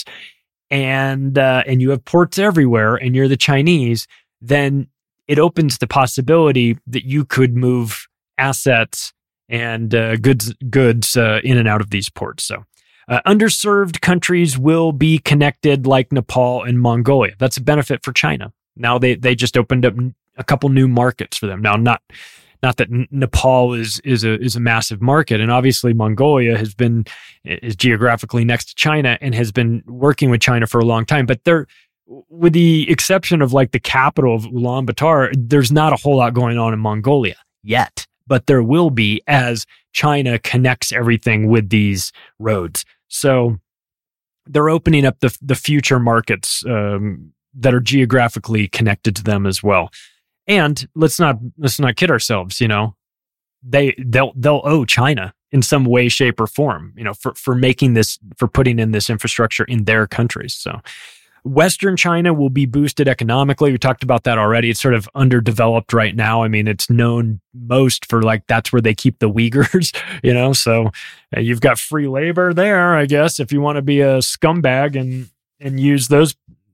and you have ports everywhere and you're the Chinese, then it opens the possibility that you could move assets and goods in and out of these ports. So underserved countries will be connected like Nepal and Mongolia. That's a benefit for China. Now they just opened up a couple new markets for them. Now, not that Nepal is a massive market, and obviously Mongolia is geographically next to China and has been working with China for a long time, but they're, with the exception of like the capital of Ulaanbaatar, there's not a whole lot going on in Mongolia yet, but there will be as China connects everything with these roads. So they're opening up the future markets that are geographically connected to them as well. And let's not kid ourselves. They'll owe China in some way, shape, or form. For making this, for putting in this infrastructure in their countries. So. Western China will be boosted economically. We talked about that already. It's sort of underdeveloped right now. I mean, it's known most for that's where they keep the Uyghurs, so you've got free labor there, I guess, if you want to be a scumbag and use those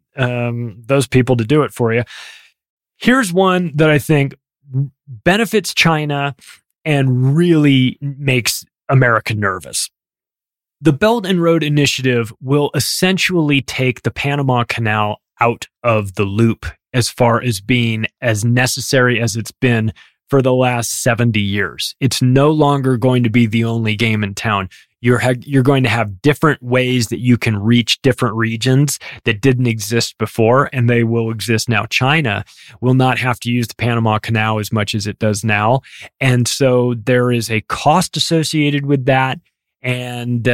people to do it for you. Here's one that I think benefits China and really makes America nervous. The Belt and Road Initiative will essentially take the Panama Canal out of the loop as far as being as necessary as it's been for the last 70 years. It's no longer going to be the only game in town. You're going to have different ways that you can reach different regions that didn't exist before, and they will exist now. China will not have to use the Panama Canal as much as it does now. And so there is a cost associated with that. And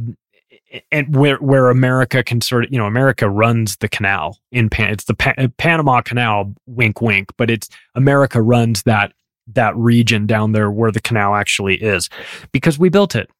where America can sort of, America runs the canal it's the Panama Canal, wink, wink, but it's America runs that region down there where the canal actually is because we built it,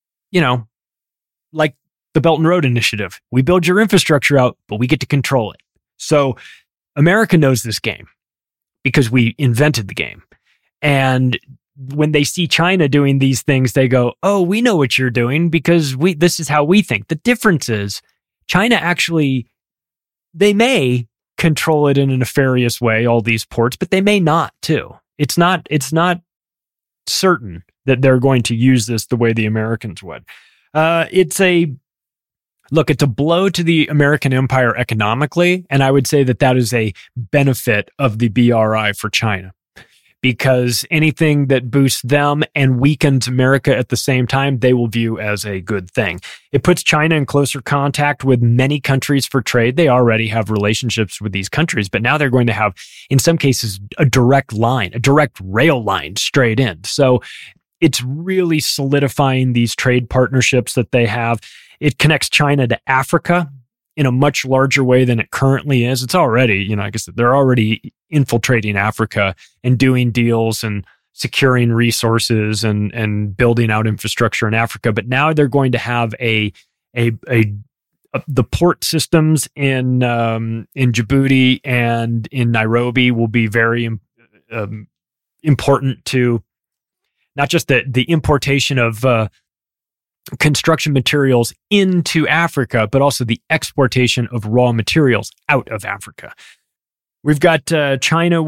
like the Belt and Road Initiative. We build your infrastructure out, but we get to control it. So America knows this game because we invented the game. And when they see China doing these things, they go, oh, we know what you're doing because this is how we think. The difference is China actually, they may control it in a nefarious way, all these ports, but they may not too. It's not certain that they're going to use this the way the Americans would. It's a blow to the American empire economically, and I would say that is a benefit of the BRI for China. Because anything that boosts them and weakens America at the same time, they will view as a good thing. It puts China in closer contact with many countries for trade. They already have relationships with these countries, but now they're going to have, in some cases, a direct rail line straight in. So it's really solidifying these trade partnerships that they have. It connects China to Africa in a much larger way than it currently is. It's already, like I said, they're already infiltrating Africa and doing deals and securing resources and building out infrastructure in Africa. But now they're going to have the port systems in Djibouti and in Nairobi will be very important to not just the importation of construction materials into Africa, but also the exportation of raw materials out of Africa. We've got China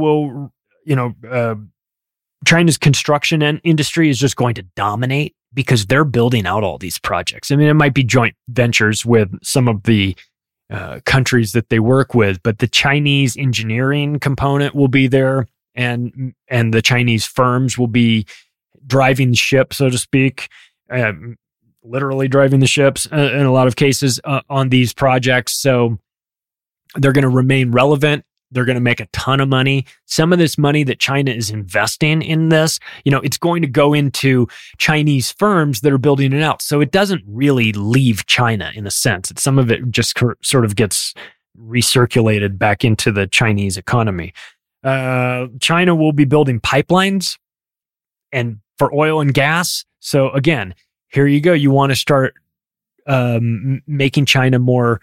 China's construction industry is just going to dominate because they're building out all these projects. I mean, it might be joint ventures with some of the countries that they work with, but the Chinese engineering component will be there, and the Chinese firms will be driving the ship, so to speak, literally driving the ships in a lot of cases on these projects. So they're going to remain relevant. They're going to make a ton of money. Some of this money that China is investing in this, it's going to go into Chinese firms that are building it out. So it doesn't really leave China in a sense. Some of it just sort of gets recirculated back into the Chinese economy. China will be building pipelines and for oil and gas. So again, here you go. You want to start making China more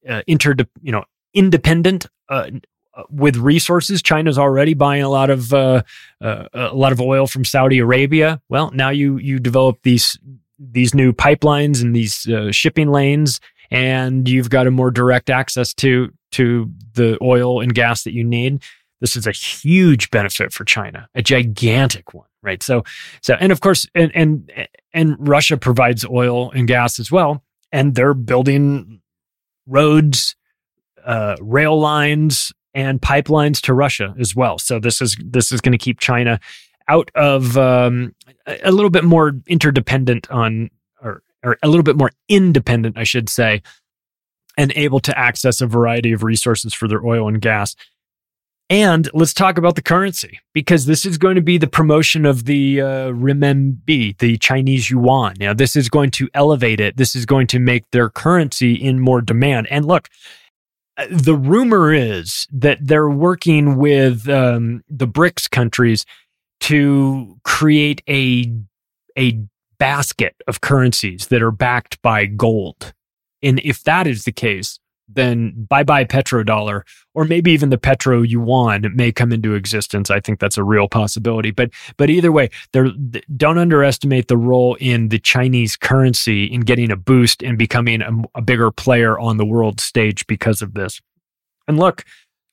independent with resources. China's already buying a lot of oil from Saudi Arabia. Well, now you develop these new pipelines and these shipping lanes, and you've got a more direct access to the oil and gas that you need. This is a huge benefit for China, a gigantic one, right? So, and of course, and Russia provides oil and gas as well, and they're building roads, rail lines, and pipelines to Russia as well. So this is going to keep China out of a little bit more interdependent on, or a little bit more independent, I should say, and able to access a variety of resources for their oil and gas. And let's talk about the currency, because this is going to be the promotion of the renminbi, the Chinese yuan. Now, this is going to elevate it. This is going to make their currency in more demand. And look, the rumor is that they're working with the BRICS countries to create a basket of currencies that are backed by gold. And if that is the case, then bye-bye petrodollar, or maybe even the petro yuan may come into existence. I think that's a real possibility. But either way, don't underestimate the role in the Chinese currency in getting a boost and becoming a bigger player on the world stage because of this. And look,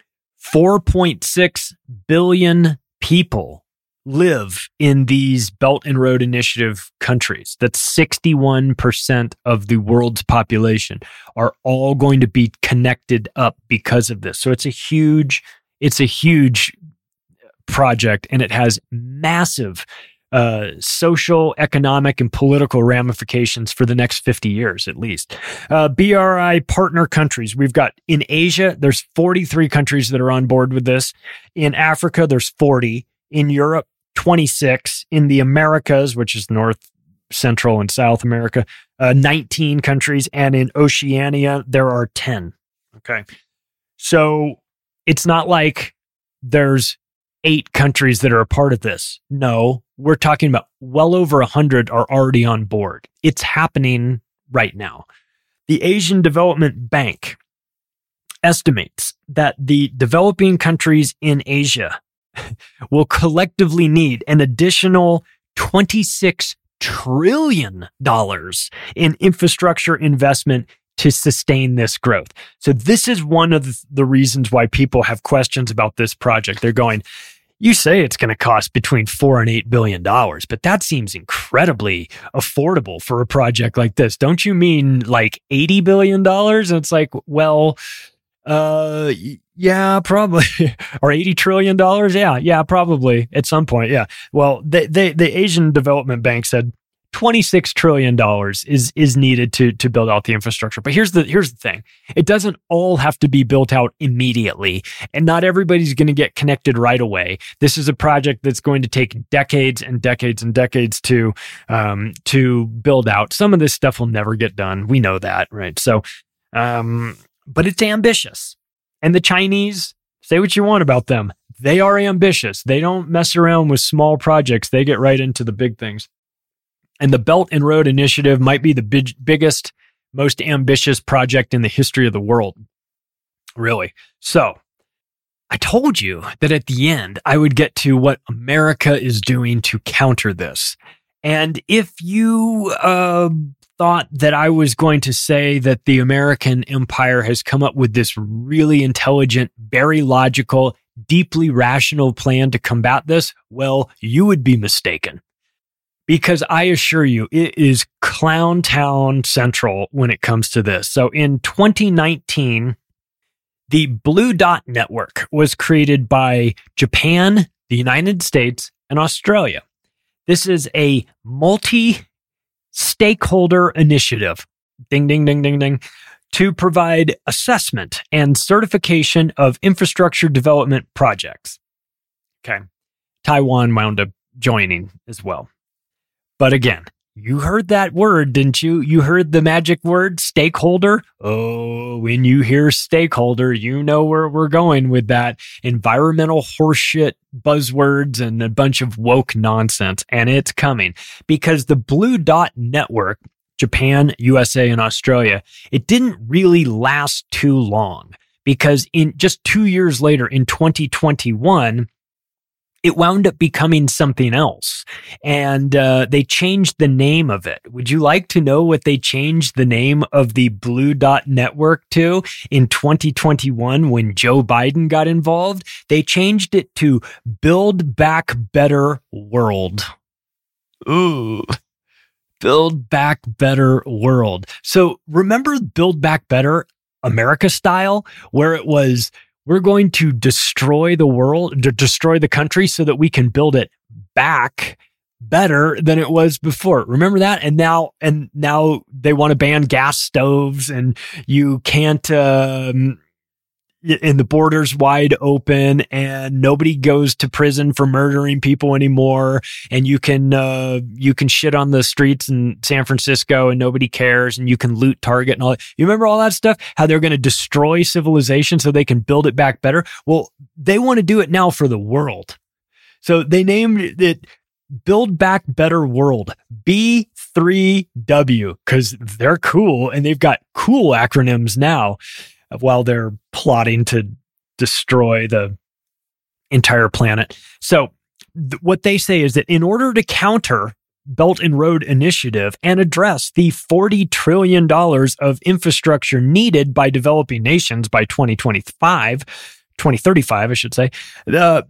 4.6 billion people live in these Belt and Road Initiative countries. That's 61% of the world's population are all going to be connected up because of this. So it's a huge project, and it has massive social, economic, and political ramifications for the next 50 years at least. BRI partner countries. We've got in Asia, there's 43 countries that are on board with this. In Africa, there's 40. In Europe, 26. In the Americas, which is North, Central, and South America, 19 countries. And in Oceania, there are 10. Okay. So it's not like there's 8 countries that are a part of this. No, we're talking about well over 100 are already on board. It's happening right now. The Asian Development Bank estimates that the developing countries in Asia will collectively need an additional $26 trillion in infrastructure investment to sustain this growth. So this is one of the reasons why people have questions about this project. They're going, you say it's going to cost between $4 and $8 billion, but that seems incredibly affordable for a project like this. Don't you mean like $80 billion? And it's like, well, yeah, probably. Or $80 trillion? Yeah, probably at some point. Yeah. Well, the Asian Development Bank said $26 trillion is needed to build out the infrastructure. But here's the thing. It doesn't all have to be built out immediately, and not everybody's going to get connected right away. This is a project that's going to take decades and decades and decades to build out. Some of this stuff will never get done. We know that, right? So, but it's ambitious. And the Chinese, say what you want about them, they are ambitious. They don't mess around with small projects. They get right into the big things. And the Belt and Road Initiative might be the biggest, most ambitious project in the history of the world. Really. So I told you that at the end, I would get to what America is doing to counter this. And if you thought that I was going to say that the American empire has come up with this really intelligent, very logical, deeply rational plan to combat this, well, you would be mistaken. Because I assure you, it is clown town central when it comes to this. So in 2019, the Blue Dot Network was created by Japan, the United States, and Australia. This is a multi-stakeholder initiative, ding, ding, ding, ding, ding, to provide assessment and certification of infrastructure development projects. Okay. Taiwan wound up joining as well. But again, you heard that word, didn't you? You heard the magic word, stakeholder. Oh, when you hear stakeholder, you know where we're going with that. Environmental horseshit buzzwords and a bunch of woke nonsense. And it's coming because the Blue Dot Network, Japan, USA, and Australia, it didn't really last too long because in just 2 years later, in 2021, it wound up becoming something else. And they changed the name of it. Would you like to know what they changed the name of the Blue Dot Network to in 2021 when Joe Biden got involved? They changed it to Build Back Better World. Ooh. Build Back Better World. So remember Build Back Better America style, where it was, we're going to destroy the world, destroy the country so that we can build it back better than it was before. Remember that? And now they want to ban gas stoves and you can't, and the border's wide open and nobody goes to prison for murdering people anymore. And you can shit on the streets in San Francisco and nobody cares. And you can loot Target and all that. You remember all that stuff? How they're going to destroy civilization so they can build it back better? Well, they want to do it now for the world. So they named it Build Back Better World, B3W, because they're cool and they've got cool acronyms now, while they're plotting to destroy the entire planet. So what they say is that in order to counter Belt and Road Initiative and address the $40 trillion of infrastructure needed by developing nations by 2035, I should say, the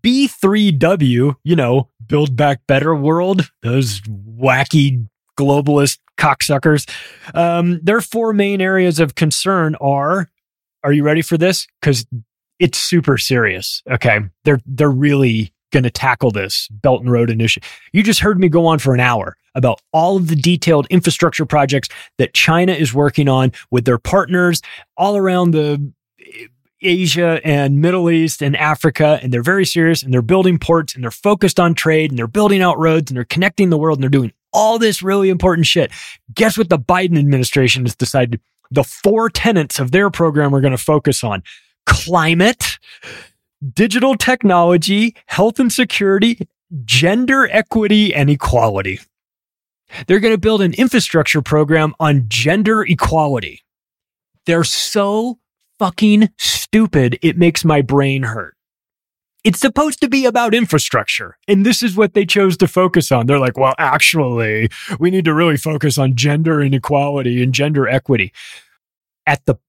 B3W, Build Back Better World, those wacky globalist cocksuckers. Their four main areas of concern are you ready for this? Because it's super serious. Okay. They're really going to tackle this Belt and Road Initiative. You just heard me go on for an hour about all of the detailed infrastructure projects that China is working on with their partners all around the Asia and Middle East and Africa. And they're very serious and they're building ports and they're focused on trade and they're building out roads and they're connecting the world and they're doing all this really important shit. Guess what the Biden administration has decided? The 4 tenets of their program are going to focus on: climate, digital technology, health and security, gender equity, and equality. They're going to build an infrastructure program on gender equality. They're so fucking stupid, it makes my brain hurt. It's supposed to be about infrastructure, and this is what they chose to focus on. They're like, well, actually, we need to really focus on gender inequality and gender equity. At the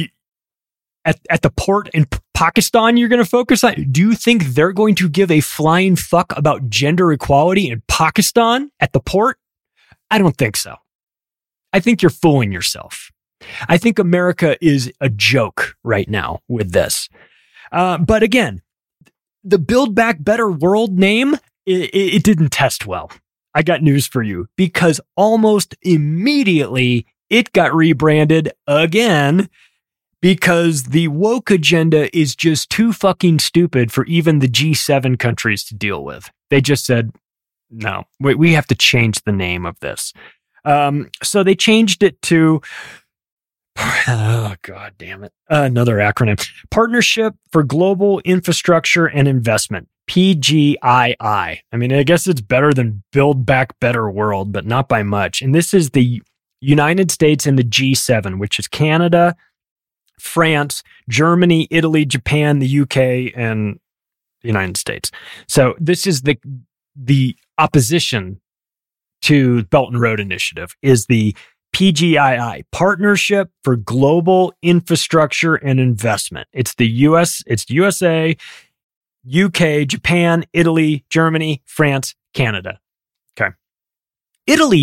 port in Pakistan, you're going to focus on. Do you think they're going to give a flying fuck about gender equality in Pakistan at the port? I don't think so. I think you're fooling yourself. I think America is a joke right now with this. But again, the Build Back Better World name, it didn't test well. I got news for you, because almost immediately it got rebranded again because the woke agenda is just too fucking stupid for even the G7 countries to deal with. They just said, no, we have to change the name of this. So they changed it to, oh, God damn it. Another acronym. Partnership for Global Infrastructure and Investment, PGII. I mean, I guess it's better than Build Back Better World, but not by much. And this is the United States and the G7, which is Canada, France, Germany, Italy, Japan, the UK, and the United States. So this is the opposition to Belt and Road Initiative is the PGII, Partnership for Global Infrastructure and Investment. It's the US, it's USA, UK, Japan, Italy, Germany, France, Canada. Okay. Italy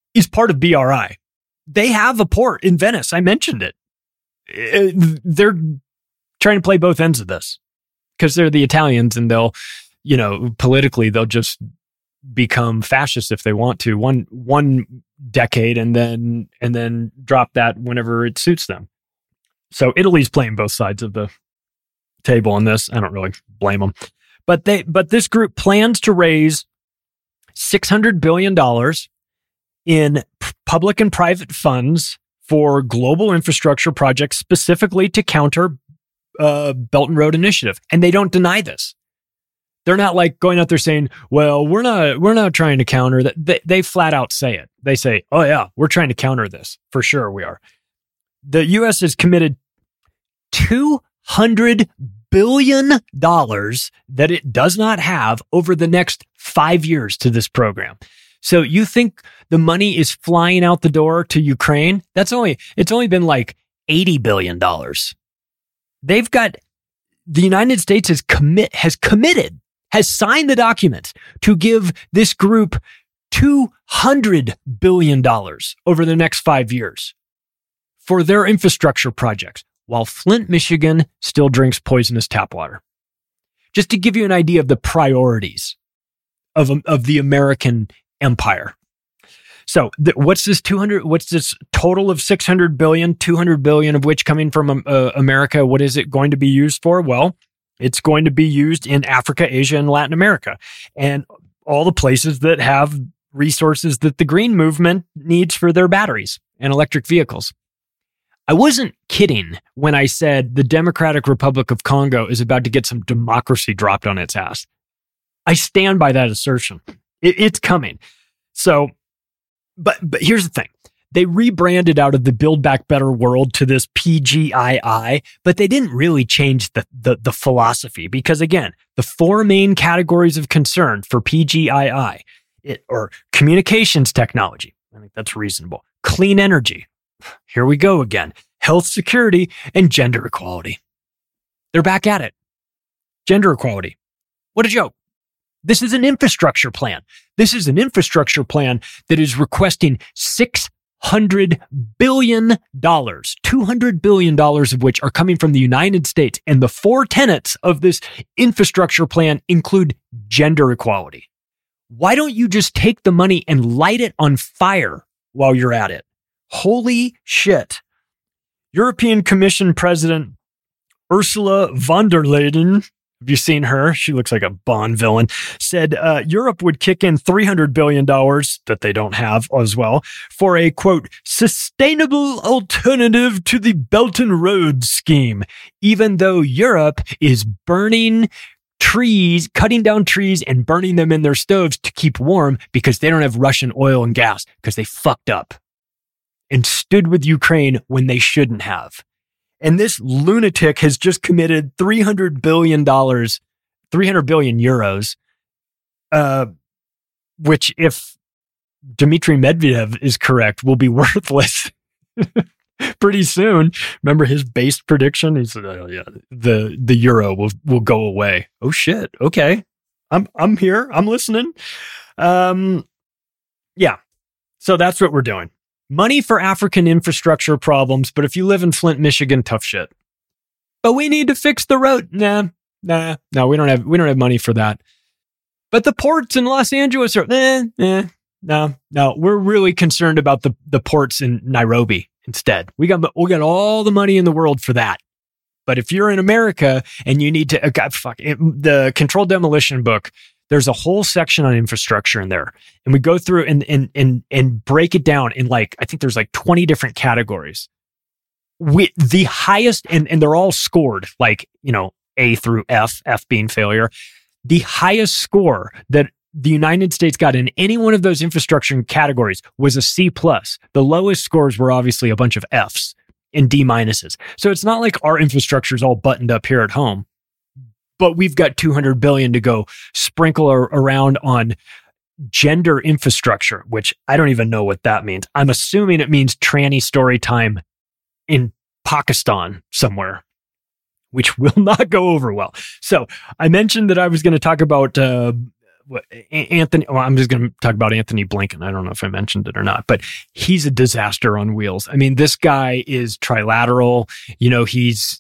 is part of BRI. They have a port in Venice. I mentioned it. They're trying to play both ends of this because they're the Italians, and they'll, politically, they'll just become fascist if they want to one decade and then drop that whenever it suits them. So Italy's playing both sides of the table on this. I don't really blame them. But this group plans to raise $600 billion in public and private funds for global infrastructure projects, specifically to counter Belt and Road Initiative. And they don't deny this. They're not like going out there saying, well, we're not trying to counter that. They flat out say it. They say, oh yeah, we're trying to counter this. For sure we are. The U.S. has committed $200 billion that it does not have over the next 5 years to this program. So you think the money is flying out the door to Ukraine? It's only been like $80 billion. They've got, the United States has signed the documents to give this group $200 billion over the next 5 years for their infrastructure projects, while Flint, Michigan still drinks poisonous tap water. Just to give you an idea of the priorities of the American empire. So what's this total of $600 billion, $200 billion of which coming from America? What is it going to be used for? Well, it's going to be used in Africa, Asia, and Latin America, and all the places that have resources that the green movement needs for their batteries and electric vehicles. I wasn't kidding when I said the Democratic Republic of Congo is about to get some democracy dropped on its ass. I stand by that assertion. It's coming. So, but here's the thing. They rebranded out of the Build Back Better world to this PGII, but they didn't really change the philosophy, because again, the four main categories of concern for PGII or communications technology. I think that's reasonable. Clean energy. Here we go again. Health security and gender equality. They're back at it. Gender equality. What a joke. This is an infrastructure plan. This is an infrastructure plan that is requesting $600 billion, $200 billion of which are coming from the United States. And the four tenets of this infrastructure plan include gender equality. Why don't you just take the money and light it on fire while you're at it? Holy shit. European Commission President Ursula von der Leyen, have you seen her? She looks like a Bond villain. Said Europe would kick in $300 billion that they don't have as well for a, quote, sustainable alternative to the Belt and Road scheme, even though Europe is burning trees, cutting down trees and burning them in their stoves to keep warm because they don't have Russian oil and gas because they fucked up and stood with Ukraine when they shouldn't have. And this lunatic has just committed $300 billion, 300 billion euros, which, if Dmitry Medvedev is correct, will be worthless pretty soon. Remember his base prediction? He said, "Oh yeah, the euro will go away." Oh shit. Okay, I'm here. I'm listening. Yeah. So that's what we're doing. Money for African infrastructure problems, but if you live in Flint, Michigan, tough shit. But we need to fix the road. No, we don't have money for that. But the ports in Los Angeles are no. We're really concerned about the ports in Nairobi instead. We got all the money in the world for that. But if you're in America and you need to, the Controlled Demolition book, there's a whole section on infrastructure in there. And we go through and break it down in I think there's 20 different categories. The highest, and they're all scored, A through F being failure. The highest score that the United States got in any one of those infrastructure categories was a C+. The lowest scores were obviously a bunch of Fs and D-. So it's not like our infrastructure is all buttoned up here at home. But we've got $200 billion to go sprinkle around on gender infrastructure, which I don't even know what that means. I'm assuming it means tranny story time in Pakistan somewhere, which will not go over well. So I mentioned that I was going to talk about Anthony, well, I'm just going to talk about Anthony Blinken. I don't know if I mentioned it or not, but he's a disaster on wheels. I mean, this guy is trilateral. You know, he's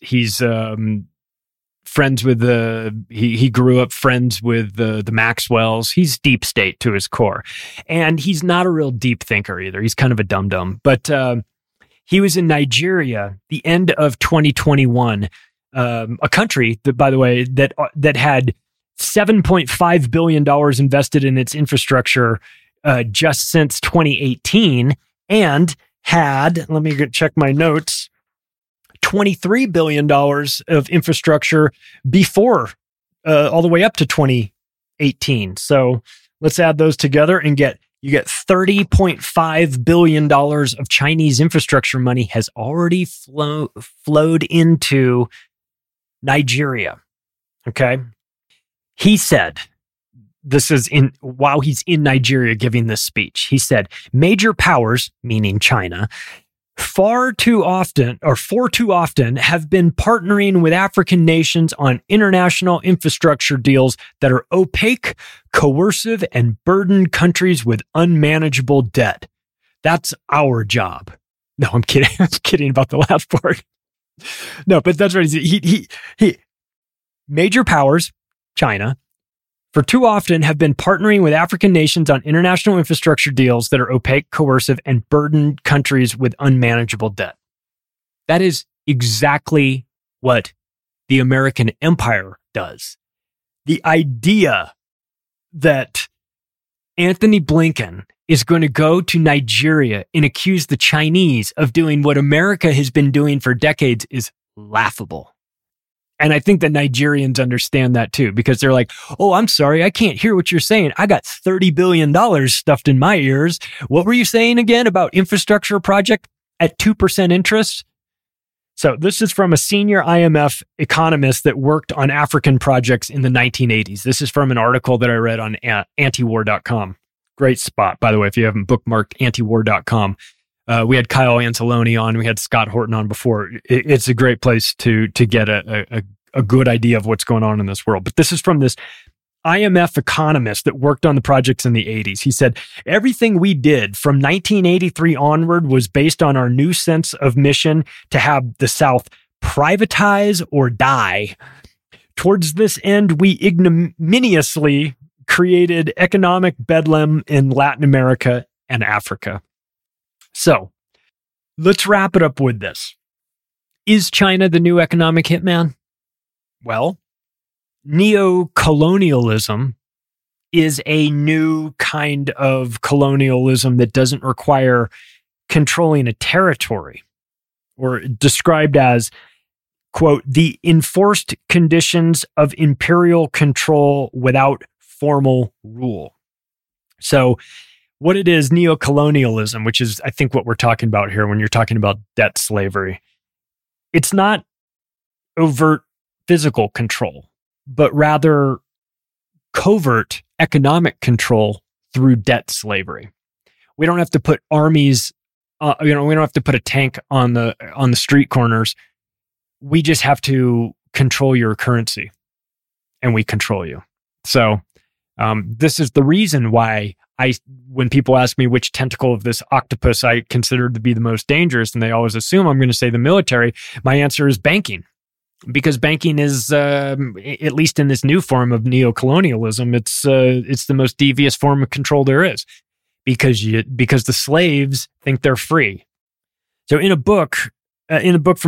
friends with he grew up friends with the Maxwells. He's deep state to his core. And he's not a real deep thinker either. He's kind of a dum-dum. But he was in Nigeria, the end of 2021, a country that, by the way, that had $7.5 billion invested in its infrastructure just since 2018, and had, let me check my notes, $23 billion of infrastructure before, all the way up to 2018. So let's add those together and you get $30.5 billion of Chinese infrastructure money has already flowed into Nigeria. Okay. He said, while he's in Nigeria giving this speech, he said, major powers, meaning China, for too often have been partnering with African nations on international infrastructure deals that are opaque, coercive, and burden countries with unmanageable debt. That's our job. No, I'm kidding. I'm kidding about the last part. No, but that's right. He major powers, China, for too often have been partnering with African nations on international infrastructure deals that are opaque, coercive, and burden countries with unmanageable debt. That is exactly what the American empire does. The idea that Anthony Blinken is going to go to Nigeria and accuse the Chinese of doing what America has been doing for decades is laughable. And I think that Nigerians understand that too, because they're like, oh, I'm sorry, I can't hear what you're saying. I got $30 billion stuffed in my ears. What were you saying again about infrastructure project at 2% interest? So this is from a senior IMF economist that worked on African projects in the 1980s. This is from an article that I read on antiwar.com. Great spot, by the way, if you haven't bookmarked antiwar.com. We had Kyle Anzalone on. We had Scott Horton on before. It's a great place to get a good idea of what's going on in this world. But this is from this IMF economist that worked on the projects in the 80s. He said, everything we did from 1983 onward was based on our new sense of mission to have the South privatize or die. Towards this end, we ignominiously created economic bedlam in Latin America and Africa. So let's wrap it up with this. Is China the new economic hitman? Well, neo-colonialism is a new kind of colonialism that doesn't require controlling a territory, or described as, quote, the enforced conditions of imperial control without formal rule. So what it is, neo-colonialism, which is, I think, what we're talking about here when you're talking about debt slavery, it's not overt physical control, but rather covert economic control through debt slavery. We don't have to put armies, we don't have to put a tank on the street corners. We just have to control your currency, and we control you. So this is the reason why when people ask me which tentacle of this octopus I consider to be the most dangerous, and they always assume I'm going to say the military, my answer is banking. Because banking is, at least in this new form of neo-colonialism, it's the most devious form of control there is. Because the slaves think they're free. So in a book from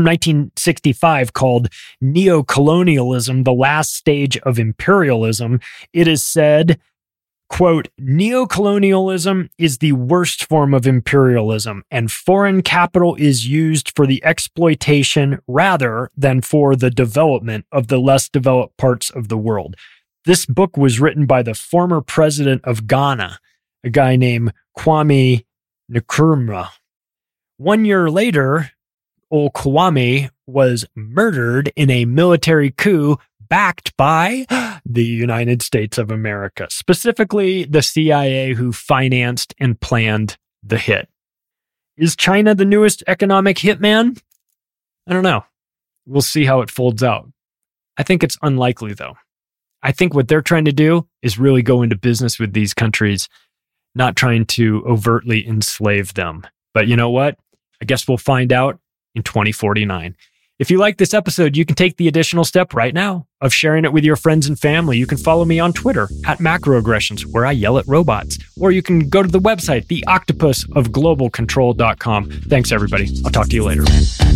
1965 called Neo-Colonialism, The Last Stage of Imperialism, it is said, quote, neo-colonialism is the worst form of imperialism, and foreign capital is used for the exploitation rather than for the development of the less developed parts of the world. This book was written by the former president of Ghana, a guy named Kwame Nkrumah. 1 year later, old Kwame was murdered in a military coup backed by the United States of America, specifically the CIA, who financed and planned the hit. Is China the newest economic hitman? I don't know. We'll see how it folds out. I think it's unlikely, though. I think what they're trying to do is really go into business with these countries, not trying to overtly enslave them. But you know what? I guess we'll find out in 2049. If you like this episode, you can take the additional step right now of sharing it with your friends and family. You can follow me on Twitter @macroaggressions, where I yell at robots. Or you can go to the website, theoctopusofglobalcontrol.com. Thanks, everybody. I'll talk to you later.